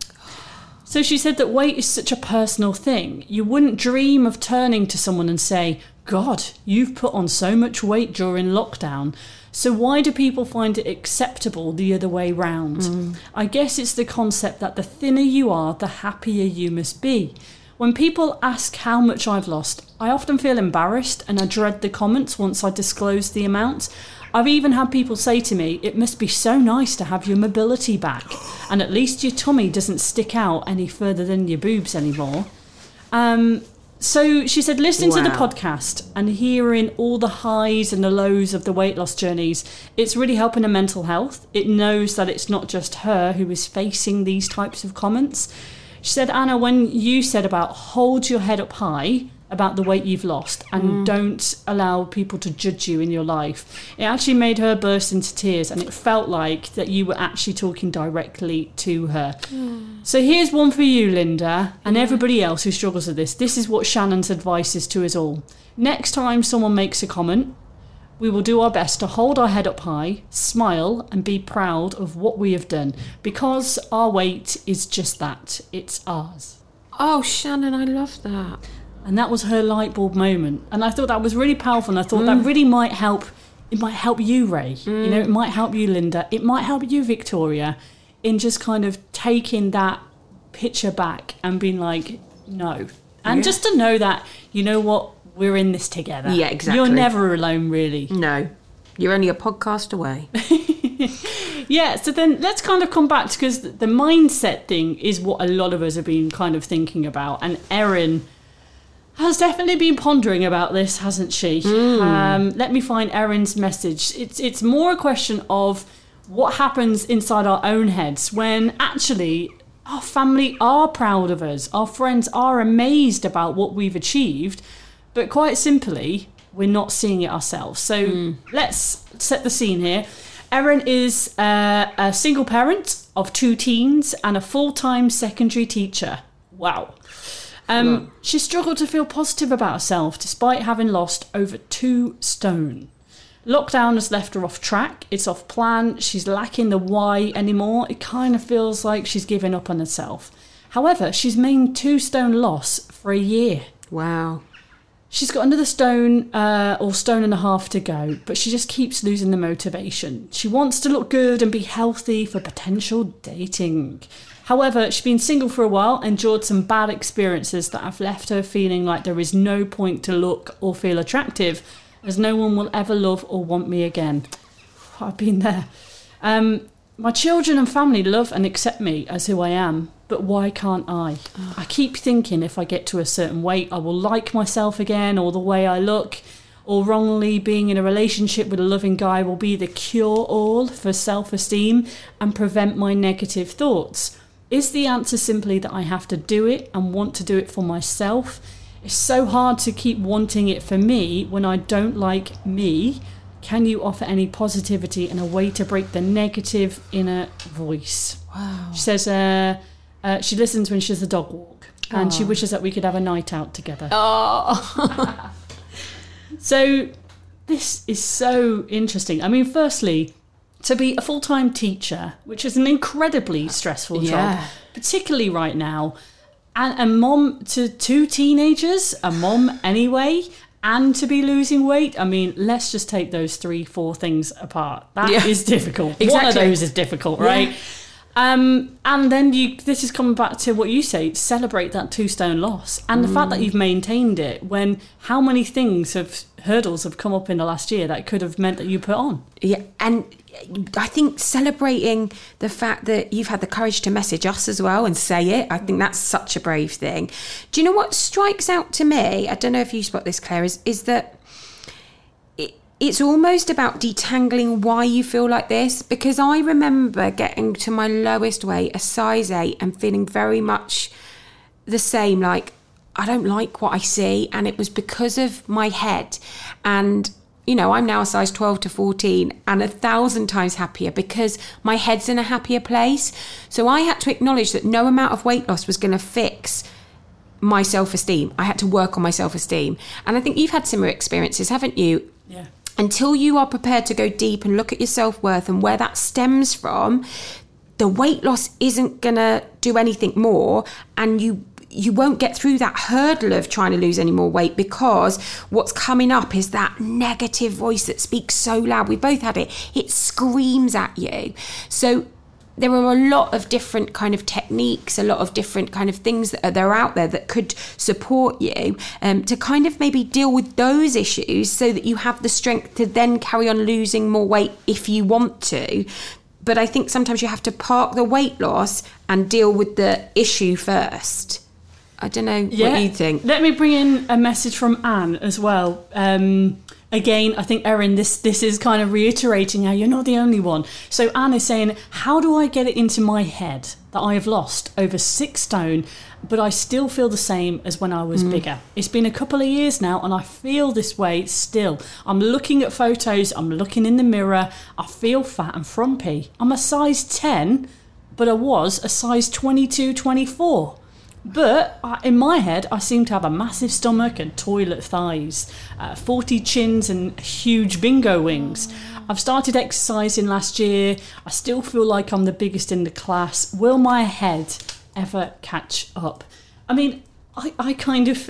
So she said that weight is such a personal thing. You wouldn't dream of turning to someone and say, God, you've put on so much weight during lockdown. So why do people find it acceptable the other way round? Mm. I guess it's the concept that the thinner you are, the happier you must be. When people ask how much I've lost, I often feel embarrassed and I dread the comments once I disclose the amount. I've even had people say to me, it must be so nice to have your mobility back, and at least your tummy doesn't stick out any further than your boobs anymore. Um, so she said, listening wow. to the podcast and hearing all the highs and the lows of the weight loss journeys, it's really helping her mental health. It knows that it's not just her who is facing these types of comments. She said, Anna, when you said about hold your head up high about the weight you've lost and mm. don't allow people to judge you in your life, it actually made her burst into tears, and it felt like that you were actually talking directly to her. Mm. So here's one for you, Linda, and yeah. everybody else who struggles with this. This is what Shannon's advice is to us all. Next time someone makes a comment, we will do our best to hold our head up high, smile, and be proud of what we have done, because our weight is just that. It's ours. Oh, Shannon, I love that. And that was her light bulb moment. And I thought that was really powerful, and I thought mm. that really might help. It might help you, Ray. Mm. You know, it might help you, Linda. It might help you, Victoria, in just kind of taking that picture back and being like, no. And yeah. just to know that, you know what, we're in this together. Yeah, exactly. You're never alone, really. No. You're only a podcast away. Yeah, so then let's kind of come back to, because the mindset thing is what a lot of us have been kind of thinking about. And Erin has definitely been pondering about this, hasn't she? Mm. Um, let me find Erin's message. It's, it's more a question of what happens inside our own heads when actually our family are proud of us. Our friends are amazed about what we've achieved. But quite simply, we're not seeing it ourselves. So mm. let's set the scene here. Erin is uh, a single parent of two teens and a full-time secondary teacher. Wow. Um, wow. She struggled to feel positive about herself despite having lost over two stone. Lockdown has left her off track. It's off plan. She's lacking the why anymore. It kind of feels like she's given up on herself. However, she's made two stone loss for a year. Wow. She's got another stone uh, or stone and a half to go, but she just keeps losing the motivation. She wants to look good and be healthy for potential dating. However, she's been single for a while, endured some bad experiences that have left her feeling like there is no point to look or feel attractive, as no one will ever love or want me again. I've been there. Um, my children and family love and accept me as who I am. But why can't I? Oh. I keep thinking if I get to a certain weight, I will like myself again, or the way I look, or wrongly being in a relationship with a loving guy will be the cure-all for self-esteem and prevent my negative thoughts. Is the answer simply that I have to do it and want to do it for myself? It's so hard to keep wanting it for me when I don't like me. Can you offer any positivity and a way to break the negative inner voice? Wow. She says uh, uh, she listens when she does the dog walk, and Aww. she wishes that we could have a night out together. Oh. So this is so interesting. I mean, firstly, to be a full-time teacher, which is an incredibly stressful Yeah. job, particularly right now, and a mom to two teenagers, a mom anyway, and to be losing weight. I mean, let's just take those three, four things apart. That Yeah. is difficult. One of Exactly. those is difficult, right? Yeah. Um, and then you, this is coming back to what you say, celebrate that two stone loss and the fact that you've maintained it when how many things have, hurdles have come up in the last year that could have meant that you put on. Yeah, and I think celebrating the fact that you've had the courage to message us as well and say it, I think that's such a brave thing. Do you know what strikes out to me? I don't know if you spot this, Claire, is, is that it, it's almost about detangling why you feel like this, because I remember getting to my lowest weight, a size eight, and feeling very much the same, like, I don't like what I see, and it was because of my head. And you know, I'm now a size twelve to fourteen and a thousand times happier because my head's in a happier place. So I had to acknowledge that no amount of weight loss was going to fix my self-esteem. I had to work on my self-esteem. And I think you've had similar experiences, haven't you? Yeah. Until you are prepared to go deep and look at your self-worth and where that stems from, the weight loss isn't going to do anything more, and you you won't get through that hurdle of trying to lose any more weight, because what's coming up is that negative voice that speaks so loud. We both had it. It screams at you. So there are a lot of different kind of techniques, a lot of different kind of things that are there out there that could support you um, to kind of maybe deal with those issues so that you have the strength to then carry on losing more weight if you want to. But I think sometimes you have to park the weight loss and deal with the issue first. I don't know Yeah. what you think. Let me bring in a message from Anne as well. Um, again, I think, Erin, this this is kind of reiterating how you're not the only one. So Anne is saying, how do I get it into my head that I have lost over six stone, but I still feel the same as when I was mm. bigger? It's been a couple of years now and I feel this way still. I'm looking at photos, I'm looking in the mirror, I feel fat and frumpy. I'm a size ten, but I was a size twenty-two, twenty-four. But in my head, I seem to have a massive stomach and toilet thighs, uh, forty chins and huge bingo wings. I've started exercising last year. I still feel like I'm the biggest in the class. Will my head ever catch up? I mean, I, I kind of...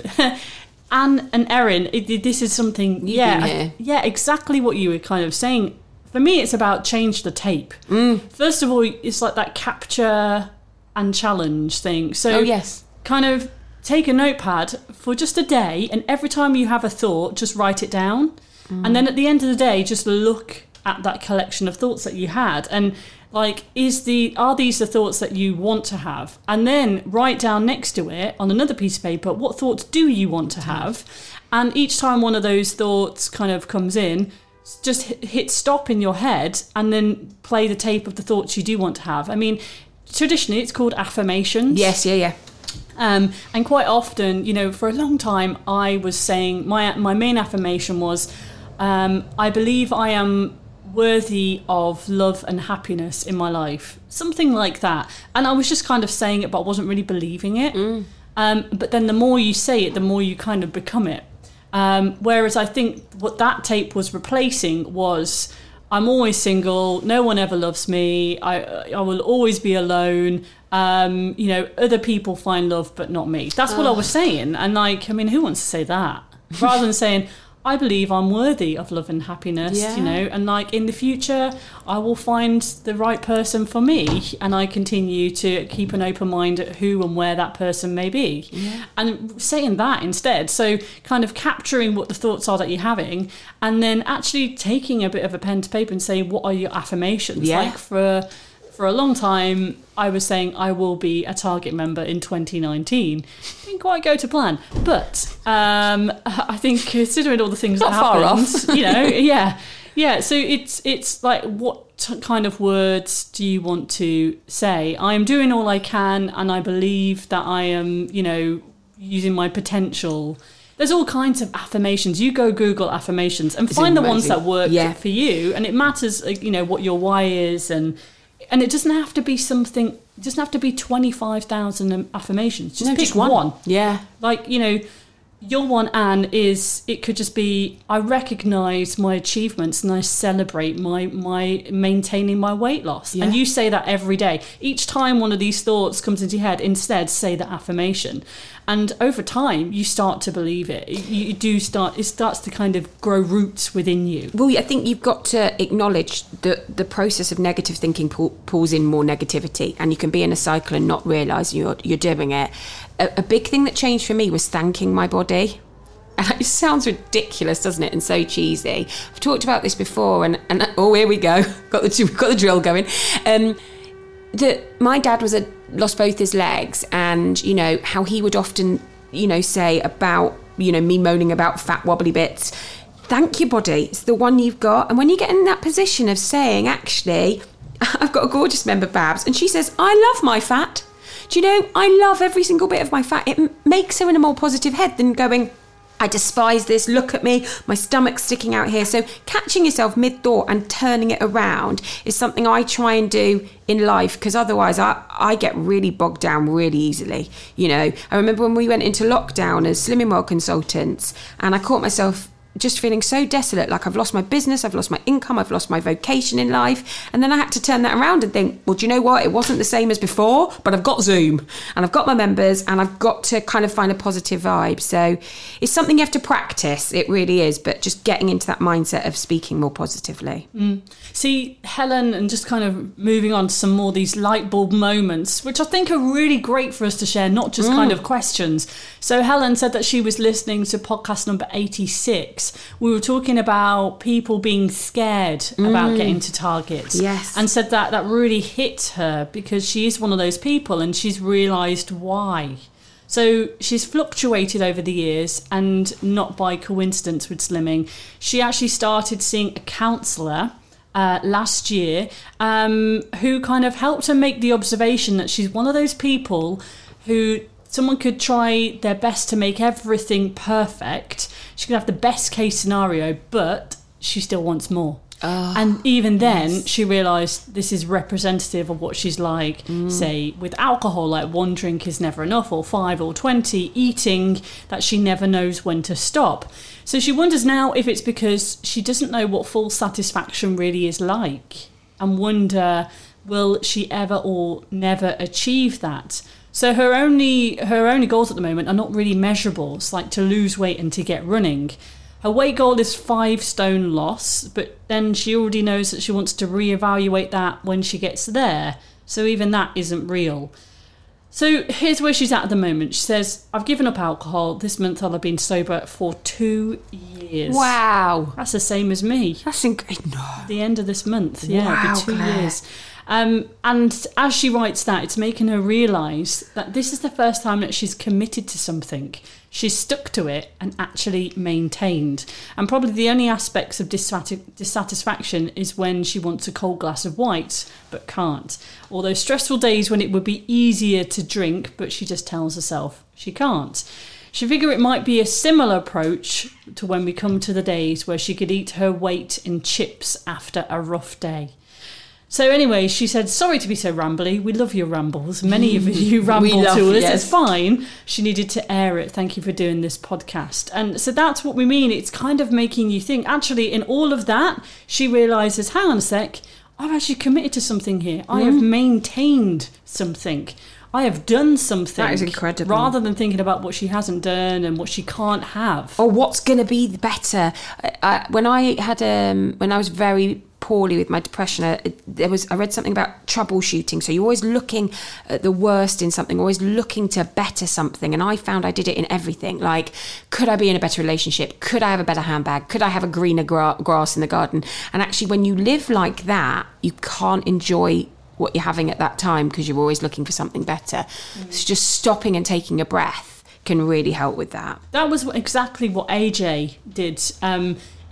Anne and Erin, it, it, this is something... You yeah, do, I, yeah. yeah, exactly what you were kind of saying. For me, it's about change the tape. Mm. First of all, it's like that capture and challenge thing. So oh, yes. Kind of take a notepad for just a day, and every time you have a thought, just write it down. Mm. And then at the end of the day, just look at that collection of thoughts that you had. And like, is the are these the thoughts that you want to have? And then write down next to it on another piece of paper, what thoughts do you want to have? And each time one of those thoughts kind of comes in, just hit stop in your head and then play the tape of the thoughts you do want to have. I mean, traditionally it's called affirmations. Yes, yeah, yeah. Um, and quite often, you know, for a long time, I was saying my my main affirmation was, um, I believe I am worthy of love and happiness in my life, something like that. And I was just kind of saying it, but I wasn't really believing it. Mm. Um, but then the more you say it, the more you kind of become it. Um, whereas I think what that tape was replacing was, I'm always single, no one ever loves me, I I will always be alone. Um, you know, other people find love, but not me. That's what oh. I was saying. And like, I mean, who wants to say that? Rather than saying, I believe I'm worthy of love and happiness, yeah. you know, and like in the future, I will find the right person for me. And I continue to keep an open mind at who and where that person may be. Yeah. And saying that instead. So kind of capturing what the thoughts are that you're having, and then actually taking a bit of a pen to paper and say, what are your affirmations? Yeah. Like for... For a long time, I was saying I will be a Target member in twenty nineteen. Didn't quite go to plan, but um, I think considering all the things Not that far happened, off. you know, yeah, yeah. So it's it's like, what t- kind of words do you want to say? I am doing all I can, and I believe that I am, you know, using my potential. There's all kinds of affirmations. You go Google affirmations and It's find amazing. the ones that work Yeah. for you. And it matters, you know, what your why is. And and it doesn't have to be something, it doesn't have to be twenty-five thousand affirmations. Just No, pick just one. one. Yeah. Like, you know, your one, Anne, is it could just be, I recognise my achievements and I celebrate my my maintaining my weight loss. Yeah. And you say that every day. Each time one of these thoughts comes into your head, instead say the affirmation. And over time, you start to believe it. You you do start, it starts to kind of grow roots within you. Well, I think you've got to acknowledge that the process of negative thinking pull, pulls in more negativity, and you can be in a cycle and not realise you're you're doing it. A, a big thing that changed for me was thanking my body. And it sounds ridiculous, doesn't it? And so cheesy. I've talked about this before, and, and oh, here we go. Got the got the drill going. Um, that my dad was a lost both his legs, and you know how he would often, you know, say about you know me moaning about fat wobbly bits. Thank your body. It's the one you've got. And when you get in that position of saying, actually, I've got a gorgeous member, Babs, and she says, I love my fat. Do you know, I love every single bit of my fat. It m- makes her in a more positive head than going, I despise this, look at me, my stomach's sticking out here. So catching yourself mid-thought and turning it around is something I try and do in life, because otherwise I, I get really bogged down really easily. You know, I remember when we went into lockdown as Slimming World consultants, and I caught myself just feeling so desolate, like I've lost my business, I've lost my income, I've lost my vocation in life. And then I had to turn that around and think, well, do you know what? It wasn't the same as before, but I've got Zoom and I've got my members and I've got to kind of find a positive vibe. So it's something you have to practice. It really is. But just getting into that mindset of speaking more positively. Mm. See, Helen, and just kind of moving on to some more of these light bulb moments, which I think are really great for us to share, not just mm. kind of questions. So Helen said that she was listening to podcast number eighty-six. We were talking about people being scared mm. about getting to targets. Yes. And said that that really hit her because she is one of those people and she's realised why. So she's fluctuated over the years, and not by coincidence with slimming. She actually started seeing a counsellor uh, last year um, who kind of helped her make the observation that she's one of those people who someone could try their best to make everything perfect. She could have the best case scenario, but she still wants more. Oh, and even then, yes. she realised this is representative of what she's like, mm. say, with alcohol, like one drink is never enough, or five or twenty, eating, that she never knows when to stop. So she wonders now if it's because she doesn't know what full satisfaction really is like, and wonder, will she ever or never achieve that? So her only her only goals at the moment are not really measurable. It's like to lose weight and to get running. Her weight goal is five stone loss, but then she already knows that she wants to reevaluate that when she gets there. So even that isn't real. So here's where she's at at the moment. She says, I've given up alcohol. This month I'll have been sober for two years. Wow. That's the same as me. That's incredible. No. The end of this month. Yeah, wow, it'll be two Claire. years. Um, and as she writes that, it's making her realise that this is the first time that she's committed to something. She's stuck to it and actually maintained. And probably the only aspects of dissatis- dissatisfaction is when she wants a cold glass of white, but can't. Or those stressful days when it would be easier to drink, but she just tells herself she can't. She figured it might be a similar approach to when we come to the days where she could eat her weight in chips after a rough day. So anyway, she said, sorry to be so rambly. We love your rambles. Many of you ramble love, to us. yes. It's fine. She needed to air it. Thank you for doing this podcast. And so that's what we mean. It's kind of making you think. Actually, in all of that, she realises, hang on a sec, I've actually committed to something here. I have maintained something. I have done something. That is incredible. Rather than thinking about what she hasn't done and what she can't have. Or what's going to be better. I, when I had, um, when I was very poorly with my depression, I, there was I read something about troubleshooting. So you're always looking at the worst in something, always looking to better something. And I found I did it in everything. Like, could I be in a better relationship? Could I have a better handbag? Could I have a greener gra- grass in the garden? And actually, when you live like that, you can't enjoy what you're having at that time because you're always looking for something better. Mm. So just stopping and taking a breath can really help with that. That was exactly what A J did. Um,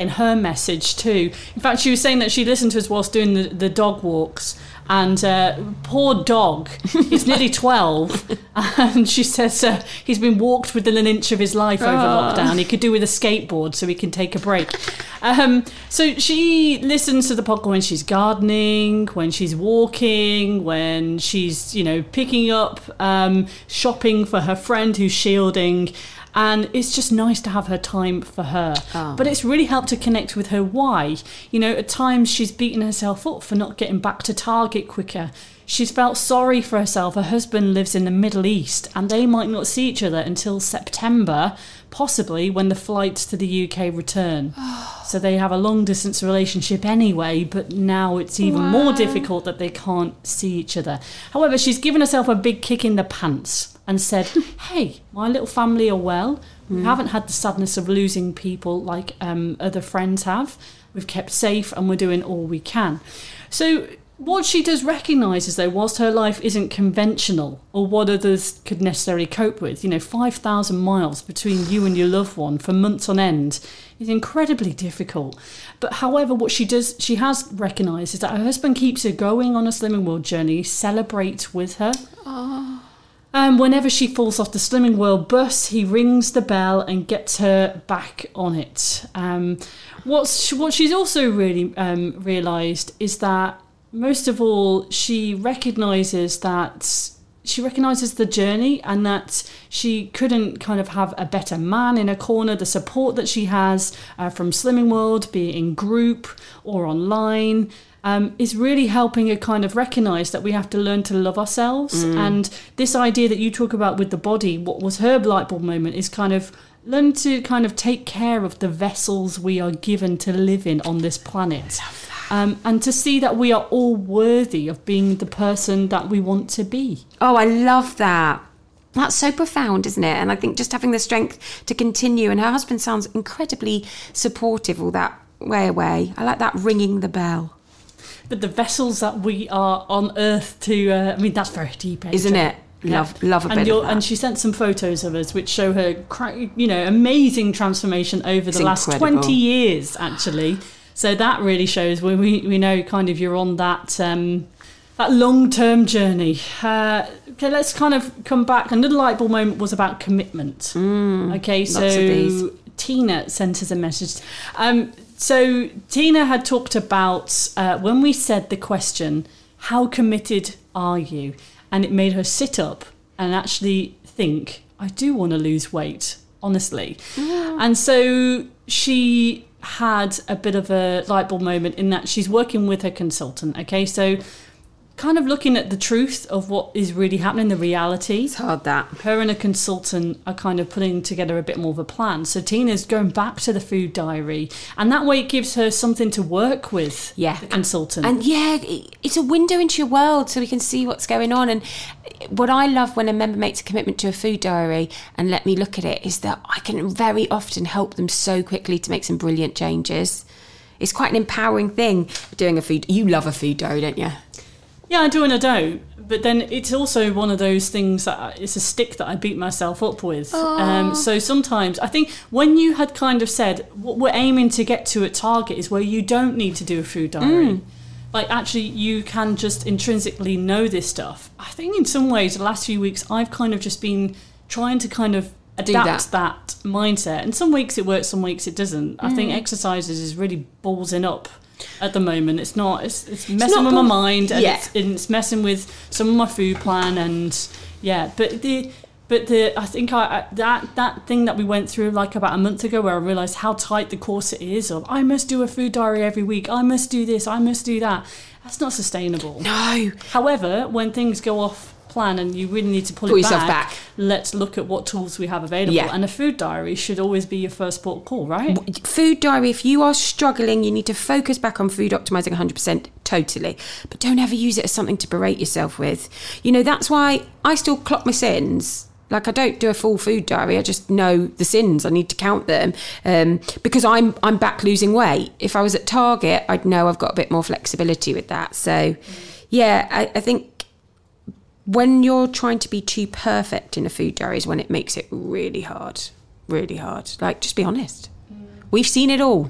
in her message too. In fact, she was saying that she listened to us whilst doing the, the dog walks. And uh, poor dog, he's nearly twelve, and she says uh, he's been walked within an inch of his life over Aww. lockdown. He could do with a skateboard so he can take a break. Um, so she listens to the podcast when she's gardening, when she's walking, when she's, you know, picking up, um, shopping for her friend who's shielding. And it's just nice to have her time for her. Oh. But it's really helped to connect with her why. You know, at times she's beaten herself up for not getting back to Target quicker. She's felt sorry for herself. Her husband lives in the Middle East and they might not see each other until September, possibly when the flights to the U K return. So they have a long distance relationship anyway, but now it's even Wow. more difficult that they can't see each other. However, she's given herself a big kick in the pants and said, hey, my little family are well. We Mm. haven't had the sadness of losing people like um, other friends have. We've kept safe and we're doing all we can. So what she does recognise is, though, whilst her life isn't conventional or what others could necessarily cope with, you know, five thousand miles between you and your loved one for months on end is incredibly difficult. But however, what she does, she has recognised is that her husband keeps her going on a Slimming World journey, celebrates with her. Oh. Um, whenever she falls off the Slimming World bus, he rings the bell and gets her back on it. Um, what's, what she's also really um, realised is that, most of all, she recognises that she recognises the journey and that she couldn't kind of have a better man in her corner. The support that she has uh, from Slimming World, be it in group or online, um, is really helping her kind of recognise that we have to learn to love ourselves. Mm. And this idea that you talk about with the body, what was her light bulb moment, is kind of learn to kind of take care of the vessels we are given to live in on this planet. Um, and to see that we are all worthy of being the person that we want to be. Oh, I love that. That's so profound, isn't it? And I think just having the strength to continue. And her husband sounds incredibly supportive all that way away. I like that ringing the bell. But the vessels that we are on Earth to, uh, I mean, that's very deep, isn't it? Love, yeah. love a and bit of that. And she sent some photos of us which show her, you know, amazing transformation over It's the last incredible. twenty years, actually. So that really shows when we, we know kind of you're on that um, that long-term journey. Uh, okay, let's kind of come back. Another light bulb moment was about commitment. Mm, okay, lots of these. so Tina sent us a message. Um, so Tina had talked about uh, when we said the question, how committed are you? And it made her sit up and actually think, I do want to lose weight, honestly. Yeah. And so she had a bit of a light bulb moment in that she's working with her consultant. Okay, so kind of looking at the truth of what is really happening, the reality. It's hard, that. Her and a consultant are kind of putting together a bit more of a plan. So Tina's going back to the food diary, and that way it gives her something to work with. Yeah, the consultant. And, and yeah, it's a window into your world, so we can see what's going on. And what I love when a member makes a commitment to a food diary and let me look at it is that I can very often help them so quickly to make some brilliant changes. It's quite an empowering thing doing a food. You love a food diary, don't you? Yeah, I do and I don't. But then it's also one of those things that I, it's a stick that I beat myself up with. Um, so sometimes I think when you had kind of said what we're aiming to get to at Target is where you don't need to do a food diary. Mm. Like actually you can just intrinsically know this stuff. I think in some ways the last few weeks I've kind of just been trying to kind of adapt that. that mindset. And some weeks it works, some weeks it doesn't. Mm. I think exercises is really ballsing up. At the moment, it's not. It's, it's messing it's not with my mind, and, yeah. it's, and it's messing with some of my food plan, and yeah. But the, but the, I think I, that that thing that we went through like about a month ago, where I realised how tight the corset is. Of I must do a food diary every week. I must do this. I must do that. That's not sustainable. No. However, when things go off plan and you really need to pull, pull it yourself back, back, let's look at what tools we have available. Yeah. And a food diary should always be your first port of call, right? Food diary, if you are struggling, you need to focus back on food optimizing one hundred percent, totally. But don't ever use it as something to berate yourself with. You know, that's why I still clock my sins. Like, I don't do a full food diary. I just know the sins. I need to count them um, because I'm I'm back losing weight. If I was at Target, I'd know I've got a bit more flexibility with that. So, yeah, I, I think when you're trying to be too perfect in a food diary is when it makes it really hard, really hard. Like, just be honest. Mm. We've seen it all.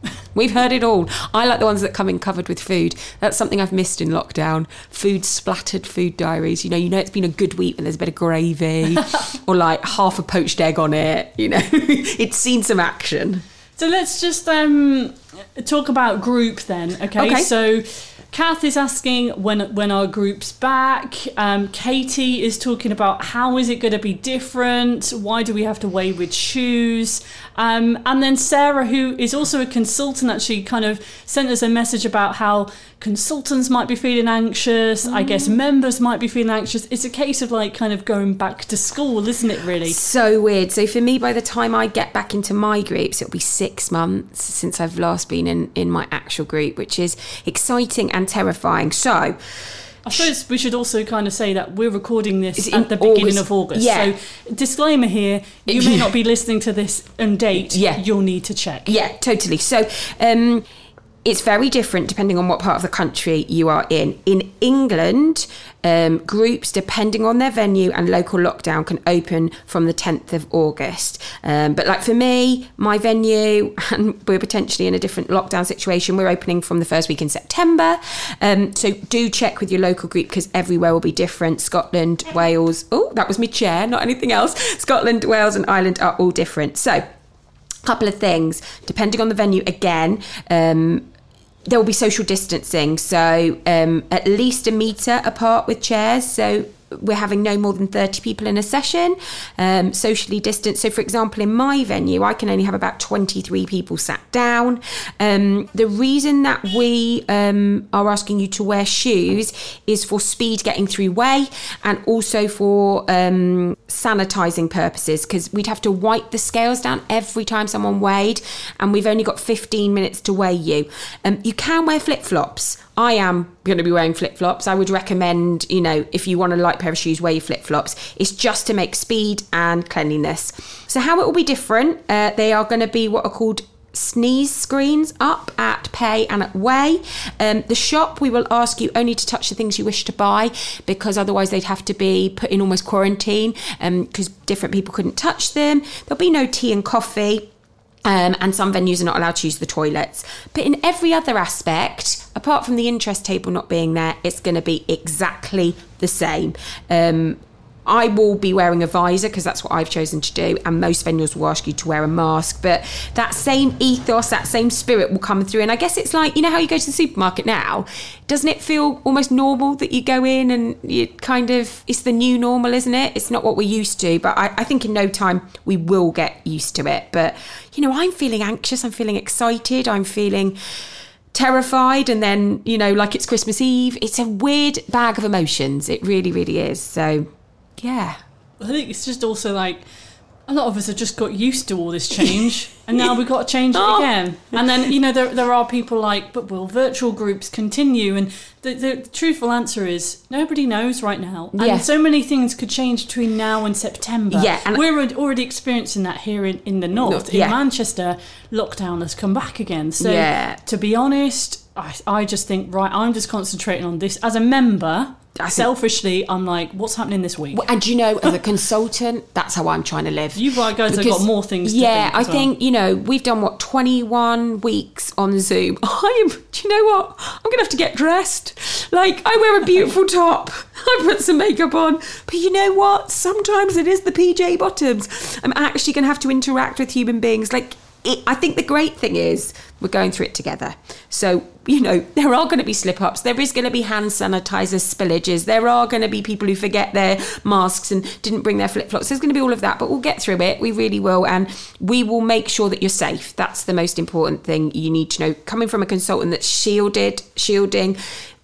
We've heard it all. I like the ones that come in covered with food. That's something I've missed in lockdown. Food splattered food diaries. You know, you know it's been a good week when there's a bit of gravy or like half a poached egg on it. You know, it's seen some action. So let's just um, talk about group then. Okay. Okay. So Kath is asking when when our group's back. Um, Katie is talking about how is it going to be different? Why do we have to weigh with shoes? Um, and then Sarah, who is also a consultant, actually kind of sent us a message about how consultants might be feeling anxious. Mm. I guess members might be feeling anxious. It's a case of like kind of going back to school, isn't it, really? So weird. So for me, by the time I get back into my groups, it'll be six months since I've last been in, in my actual group, which is exciting and terrifying. So I suppose we should also kind of say that we're recording this at the beginning August. of August. Yeah. So disclaimer here, you may not be listening to this on date. Yeah. You'll need to check. Yeah, totally. So um, it's very different depending on what part of the country you are in. In England, um, groups, depending on their venue and local lockdown, can open from the tenth of August. Um, but like for me, my venue, and we're potentially in a different lockdown situation, we're opening from the first week in September. Um, so do check with your local group because everywhere will be different. Scotland, Wales, oh, that was my chair, not anything else. Scotland, Wales and Ireland are all different. So couple of things, depending on the venue again, um, there will be social distancing, so um, at least a metre apart with chairs. So we're having no more than thirty people in a session, um, socially distanced. So, for example, in my venue, I can only have about twenty-three people sat down. Um, the reason that we um, are asking you to wear shoes is for speed getting through weigh and also for um, sanitising purposes, because we'd have to wipe the scales down every time someone weighed, and we've only got fifteen minutes to weigh you. Um, you can wear flip-flops. I am going to be wearing flip-flops. I would recommend, you know, if you want a light pair of shoes, wear your flip-flops. It's just to make speed and cleanliness. So how it will be different, uh, they are going to be what are called sneeze screens up at pay and at weigh. Um, the shop, we will ask you only to touch the things you wish to buy, because otherwise they'd have to be put in almost quarantine because um, different people couldn't touch them. There'll be no tea and coffee. Um, and some venues are not allowed to use the toilets. But in every other aspect, apart from the interest table not being there, it's going to be exactly the same. Um, I will be wearing a visor because that's what I've chosen to do, and most venues will ask you to wear a mask, but that same ethos, that same spirit will come through. And I guess it's like, you know how you go to the supermarket now? Doesn't it feel almost normal that you go in and you kind of, it's the new normal, isn't it? It's not what we're used to, but I, I think in no time we will get used to it. But, you know, I'm feeling anxious, I'm feeling excited, I'm feeling terrified, and then, you know, like it's Christmas Eve. It's a weird bag of emotions. It really, really is. So yeah. I think it's just also like a lot of us have just got used to all this change and now we've got to change it oh. again. And then, you know, there there are people like, but will virtual groups continue? And the, the, the truthful answer is nobody knows right now. And yeah. so many things could change between now and September. Yeah, and we're already experiencing that here in, in the north. north in yeah. Manchester, lockdown has come back again. So yeah. to be honest, I, I just think, right, I'm just concentrating on this. As a member, I selfishly, I'm like, what's happening this week? Well, and you know, as a consultant, that's how I'm trying to live. You guys have got more things to yeah, think I as well. think, you know, we've done, what, twenty-one weeks on Zoom. I am, do you know what? I'm going to have to get dressed. Like, I wear a beautiful top. I put some makeup on. But you know what? Sometimes it is the P J bottoms. I'm actually going to have to interact with human beings. Like, it, I think the great thing is we're going through it together. So, you know, there are going to be slip-ups. There is going to be hand sanitizer spillages. There are going to be people who forget their masks and didn't bring their flip-flops. There's going to be all of that, but we'll get through it. We really will. And we will make sure that you're safe. That's the most important thing you need to know. Coming from a consultant that's shielded, shielding,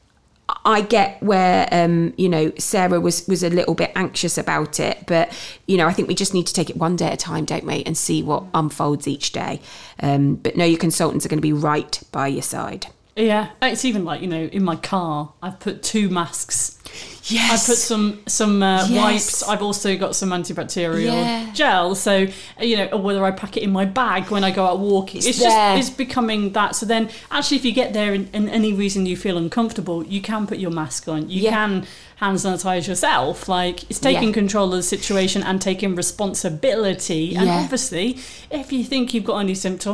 I get where, um, you know, Sarah was, was a little bit anxious about it. But, you know, I think we just need to take it one day at a time, don't we? And see what unfolds each day. Um, but no, your consultants are going to be right by your side. Yeah, it's even like, you know, in my car, I've put two masks. Yes. I've put some some uh, yes. wipes. I've also got some antibacterial yeah. gel. So, you know, or whether I pack it in my bag when I go out walking. It's, it's just, there. it's becoming that. So then, actually, if you get there and, and any reason you feel uncomfortable, you can put your mask on. You yeah. can hand sanitize yourself. Like, it's taking yeah. control of the situation and taking responsibility. And yeah. obviously, if you think you've got any symptoms,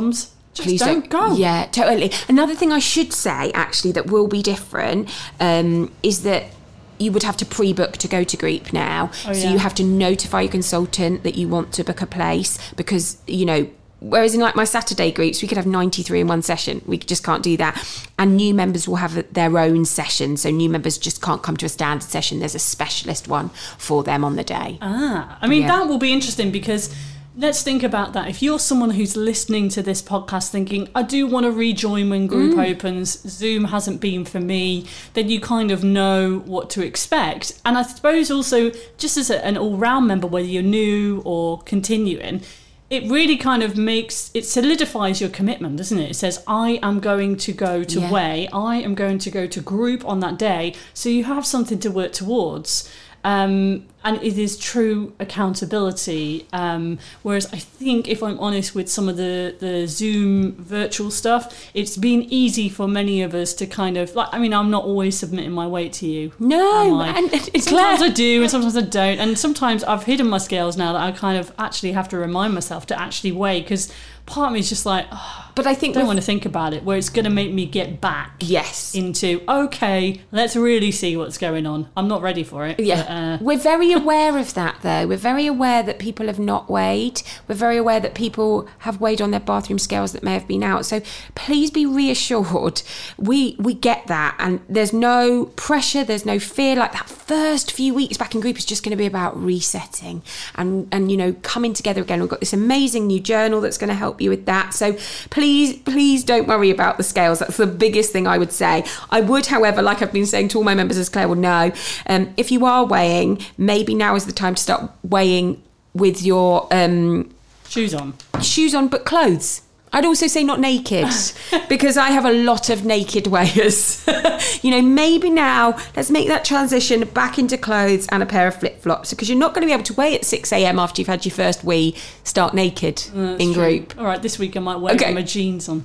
Just Please don't, don't go. Yeah, totally. Another thing I should say, actually, that will be different um, is that you would have to pre-book to go to group now. Oh, so yeah. you have to notify your consultant that you want to book a place because, you know, whereas in like my Saturday groups, we could have ninety-three in one session. We just can't do that. And new members will have their own session. So new members just can't come to a standard session. There's a specialist one for them on the day. Ah, I mean, yeah. that will be interesting because let's think about that. If you're someone who's listening to this podcast thinking, I do want to rejoin when group mm. opens, Zoom hasn't been for me, then you kind of know what to expect. And I suppose also, just as a, an all-round member, whether you're new or continuing, it really kind of makes, it solidifies your commitment, doesn't it? It says, I am going to go to yeah. Way, I am going to go to group on that day. So you have something to work towards. Um, and it is true accountability. Um, whereas I think, if I'm honest, with some of the, the Zoom virtual stuff, it's been easy for many of us to kind of, like, I mean, I'm not always submitting my weight to you. No, and it's sometimes I do and sometimes I don't. And sometimes I've hidden my scales now that I kind of actually have to remind myself to actually weigh, because part of me is just like, oh, but I think I don't want to think about it, where it's going to make me get back yes. into, okay, let's really see what's going on. I'm not ready for it. Yeah, but, uh, we're very aware of that, though. We're very aware that people have not weighed. We're very aware that people have weighed on their bathroom scales that may have been out. So please be reassured. We we get that, and there's no pressure. There's no fear. Like that first few weeks back in group is just going to be about resetting and and you know coming together again. We've got this amazing new journal that's going to help you with that. So please, please don't worry about the scales. That's the biggest thing I would say. I would, however, like I've been saying to all my members, as Claire will know, um, if you are weighing, maybe now is the time to start weighing with your um, shoes on. Shoes on, but clothes. I'd also say not naked, because I have a lot of naked weighers. You know, maybe now let's make that transition back into clothes and a pair of flip-flops, because you're not going to be able to weigh at six a.m. after you've had your first wee start naked uh, in true. group. All right, this week I might weigh okay. with my jeans on.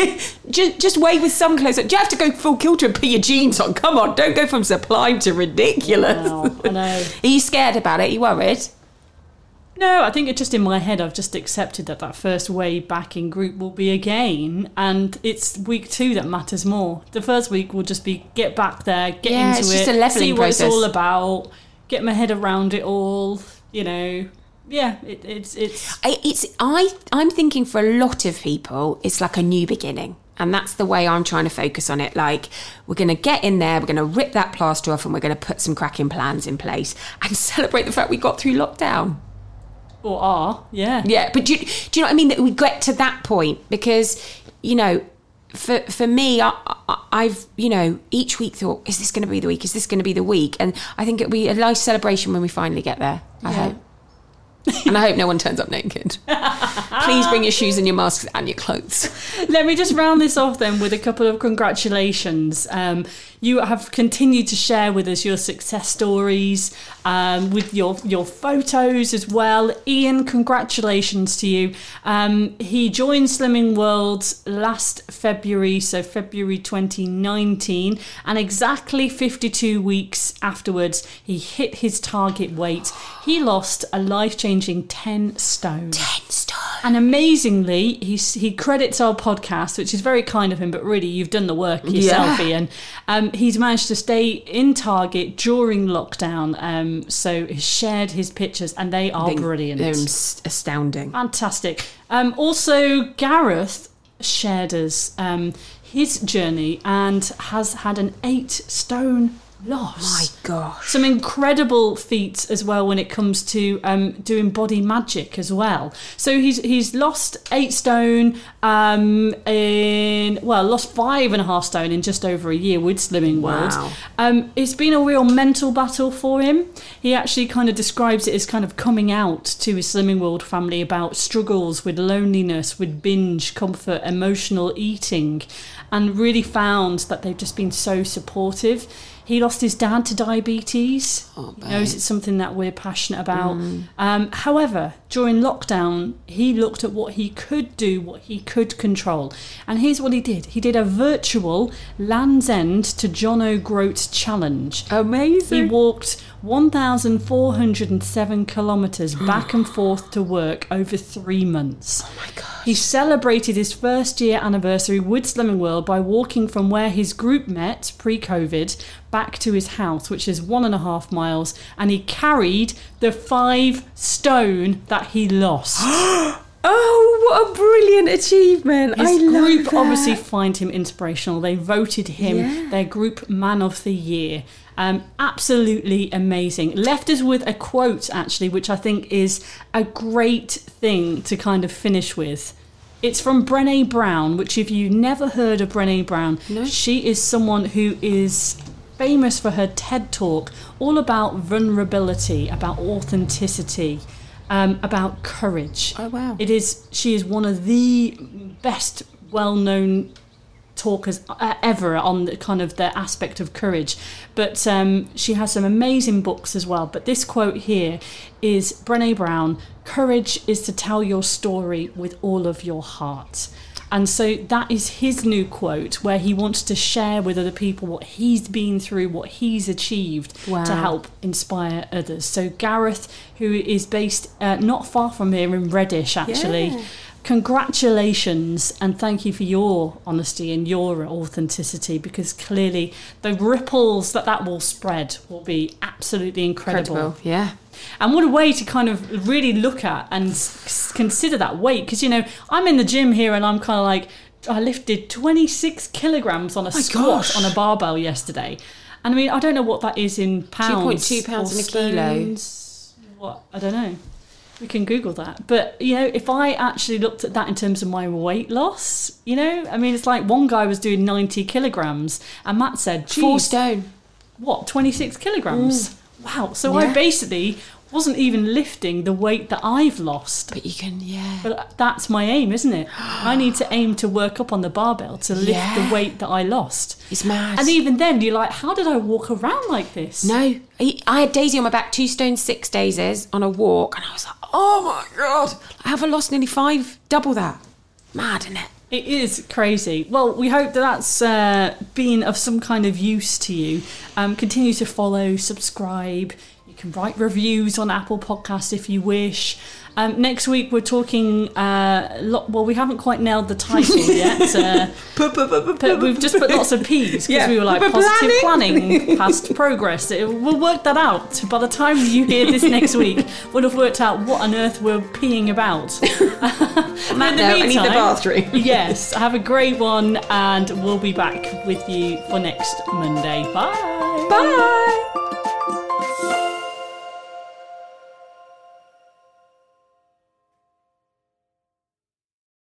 just, just weigh with some clothes on. Do you have to go full kilter and put your jeans on? Come on, don't go from sublime to ridiculous. Wow, I know. Are you scared about it? Are you worried? No, I think it just in my head, I've just accepted that that first way back in group will be again, and it's week two that matters more. The first week will just be get back there, get yeah, into it's it, just a leveling see what process. It's all about, get my head around it all, you know. Yeah, it, it's it's I, it's I I'm thinking for a lot of people, it's like a new beginning. And that's the way I'm trying to focus on it. Like, we're going to get in there, we're going to rip that plaster off, and we're going to put some cracking plans in place and celebrate the fact we got through lockdown. Or are, yeah. Yeah, but do you, do you know what I mean? That we get to that point because, you know, for for me, I, I, I've, you know, each week thought, is this going to be the week? Is this going to be the week? And I think it'll be a nice celebration when we finally get there, I yeah. hope. And I hope no one turns up naked. Please bring your shoes and your masks and your clothes. Let me just round this off then with a couple of congratulations. Um, you have continued to share with us your success stories, um, with your your photos as well. Ian, congratulations to you. Um, he joined Slimming World last February, so February twenty nineteen, and exactly fifty-two weeks afterwards, he hit his target weight. He lost a life-changing ten stone. ten stone. And amazingly, he he credits our podcast, which is very kind of him, but really you've done the work yourself, yeah. Ian. Um, he's managed to stay in target during lockdown. Um, so he's shared his pictures, and they are they, brilliant. They're astounding. Fantastic. Um, also, Gareth shared us um, his journey and has had an eight stone loss. My gosh. Some incredible feats as well when it comes to um, doing body magic as well. So he's he's lost eight stone um, in, well, lost five and a half stone in just over a year with Slimming World. Wow. Um, it's been a real mental battle for him. He actually kind of describes it as kind of coming out to his Slimming World family about struggles with loneliness, with binge, comfort, emotional eating, and really found that they've just been so supportive. He lost his dad to diabetes. Oh, he knows it's something that we're passionate about. Mm. Um, however, during lockdown, he looked at what he could do, what he could control. And here's what he did. He did a virtual Land's End to John O'Groats challenge. Amazing. He walked one thousand four hundred seven kilometres back and forth to work over three months. Oh my gosh. He celebrated his first year anniversary with Slimming World by walking from where his group met pre-COVID back to his house, which is one and a half miles, and he carried the five stone that he lost. Oh, what a brilliant achievement. His I love group that. obviously find him inspirational. They voted him Yeah. their group man of the year. Um, absolutely amazing. Left us with a quote, actually, which I think is a great thing to kind of finish with. It's from Brené Brown, which if you've never heard of Brené Brown, No. she is someone who is famous for her TED Talk, all about vulnerability, about authenticity, um, about courage. Oh, wow. It is. She is one of the best well-known talkers uh, ever on the kind of the aspect of courage, but um, she has some amazing books as well. But this quote here is Brené Brown: "Courage is to tell your story with all of your heart." And so that is his new quote, where he wants to share with other people what he's been through, what he's achieved, Wow. to help inspire others. So Gareth, who is based uh, not far from here in Reddish, actually, Yeah. congratulations and thank you for your honesty and your authenticity, because clearly the ripples that that will spread will be absolutely incredible. Incredible, yeah. And what a way to kind of really look at and s- consider that weight. Because, you know, I'm in the gym here and I'm kind of like, I lifted twenty-six kilograms on a my squat gosh. on a barbell yesterday. And I mean, I don't know what that is in pounds. two point two pounds or in a kilo. stones. What? I don't know. We can Google that. But, you know, if I actually looked at that in terms of my weight loss, you know, I mean, it's like one guy was doing ninety kilograms and Matt said, Four "Geez, stone. what, twenty-six kilograms? Wow. So I Yeah. basically wasn't even lifting the weight that I've lost. But you can, yeah. But that's my aim, isn't it? I need to aim to work up on the barbell to lift Yeah. the weight that I lost. It's mad. And even then, you're like, how did I walk around like this? No, I, I had Daisy on my back, two stone six daisies on a walk, and I was like, oh my God, I have lost nearly five, double that. Mad, isn't it? It is crazy. Well, we hope that that's uh, been of some kind of use to you. Um, continue to follow, subscribe. You can write reviews on Apple Podcasts if you wish. Um, next week we're talking. Uh, lo- well, we haven't quite nailed the title yet. Uh, but we've just put lots of P's because Yeah. we were like We're positive planning. planning, past progress. It, we'll work that out. By the time you hear this next week, we'll have worked out what on earth we're peeing about. On that note, I need the bathroom. Yes, have a great one, and we'll be back with you for next Monday. Bye. Bye.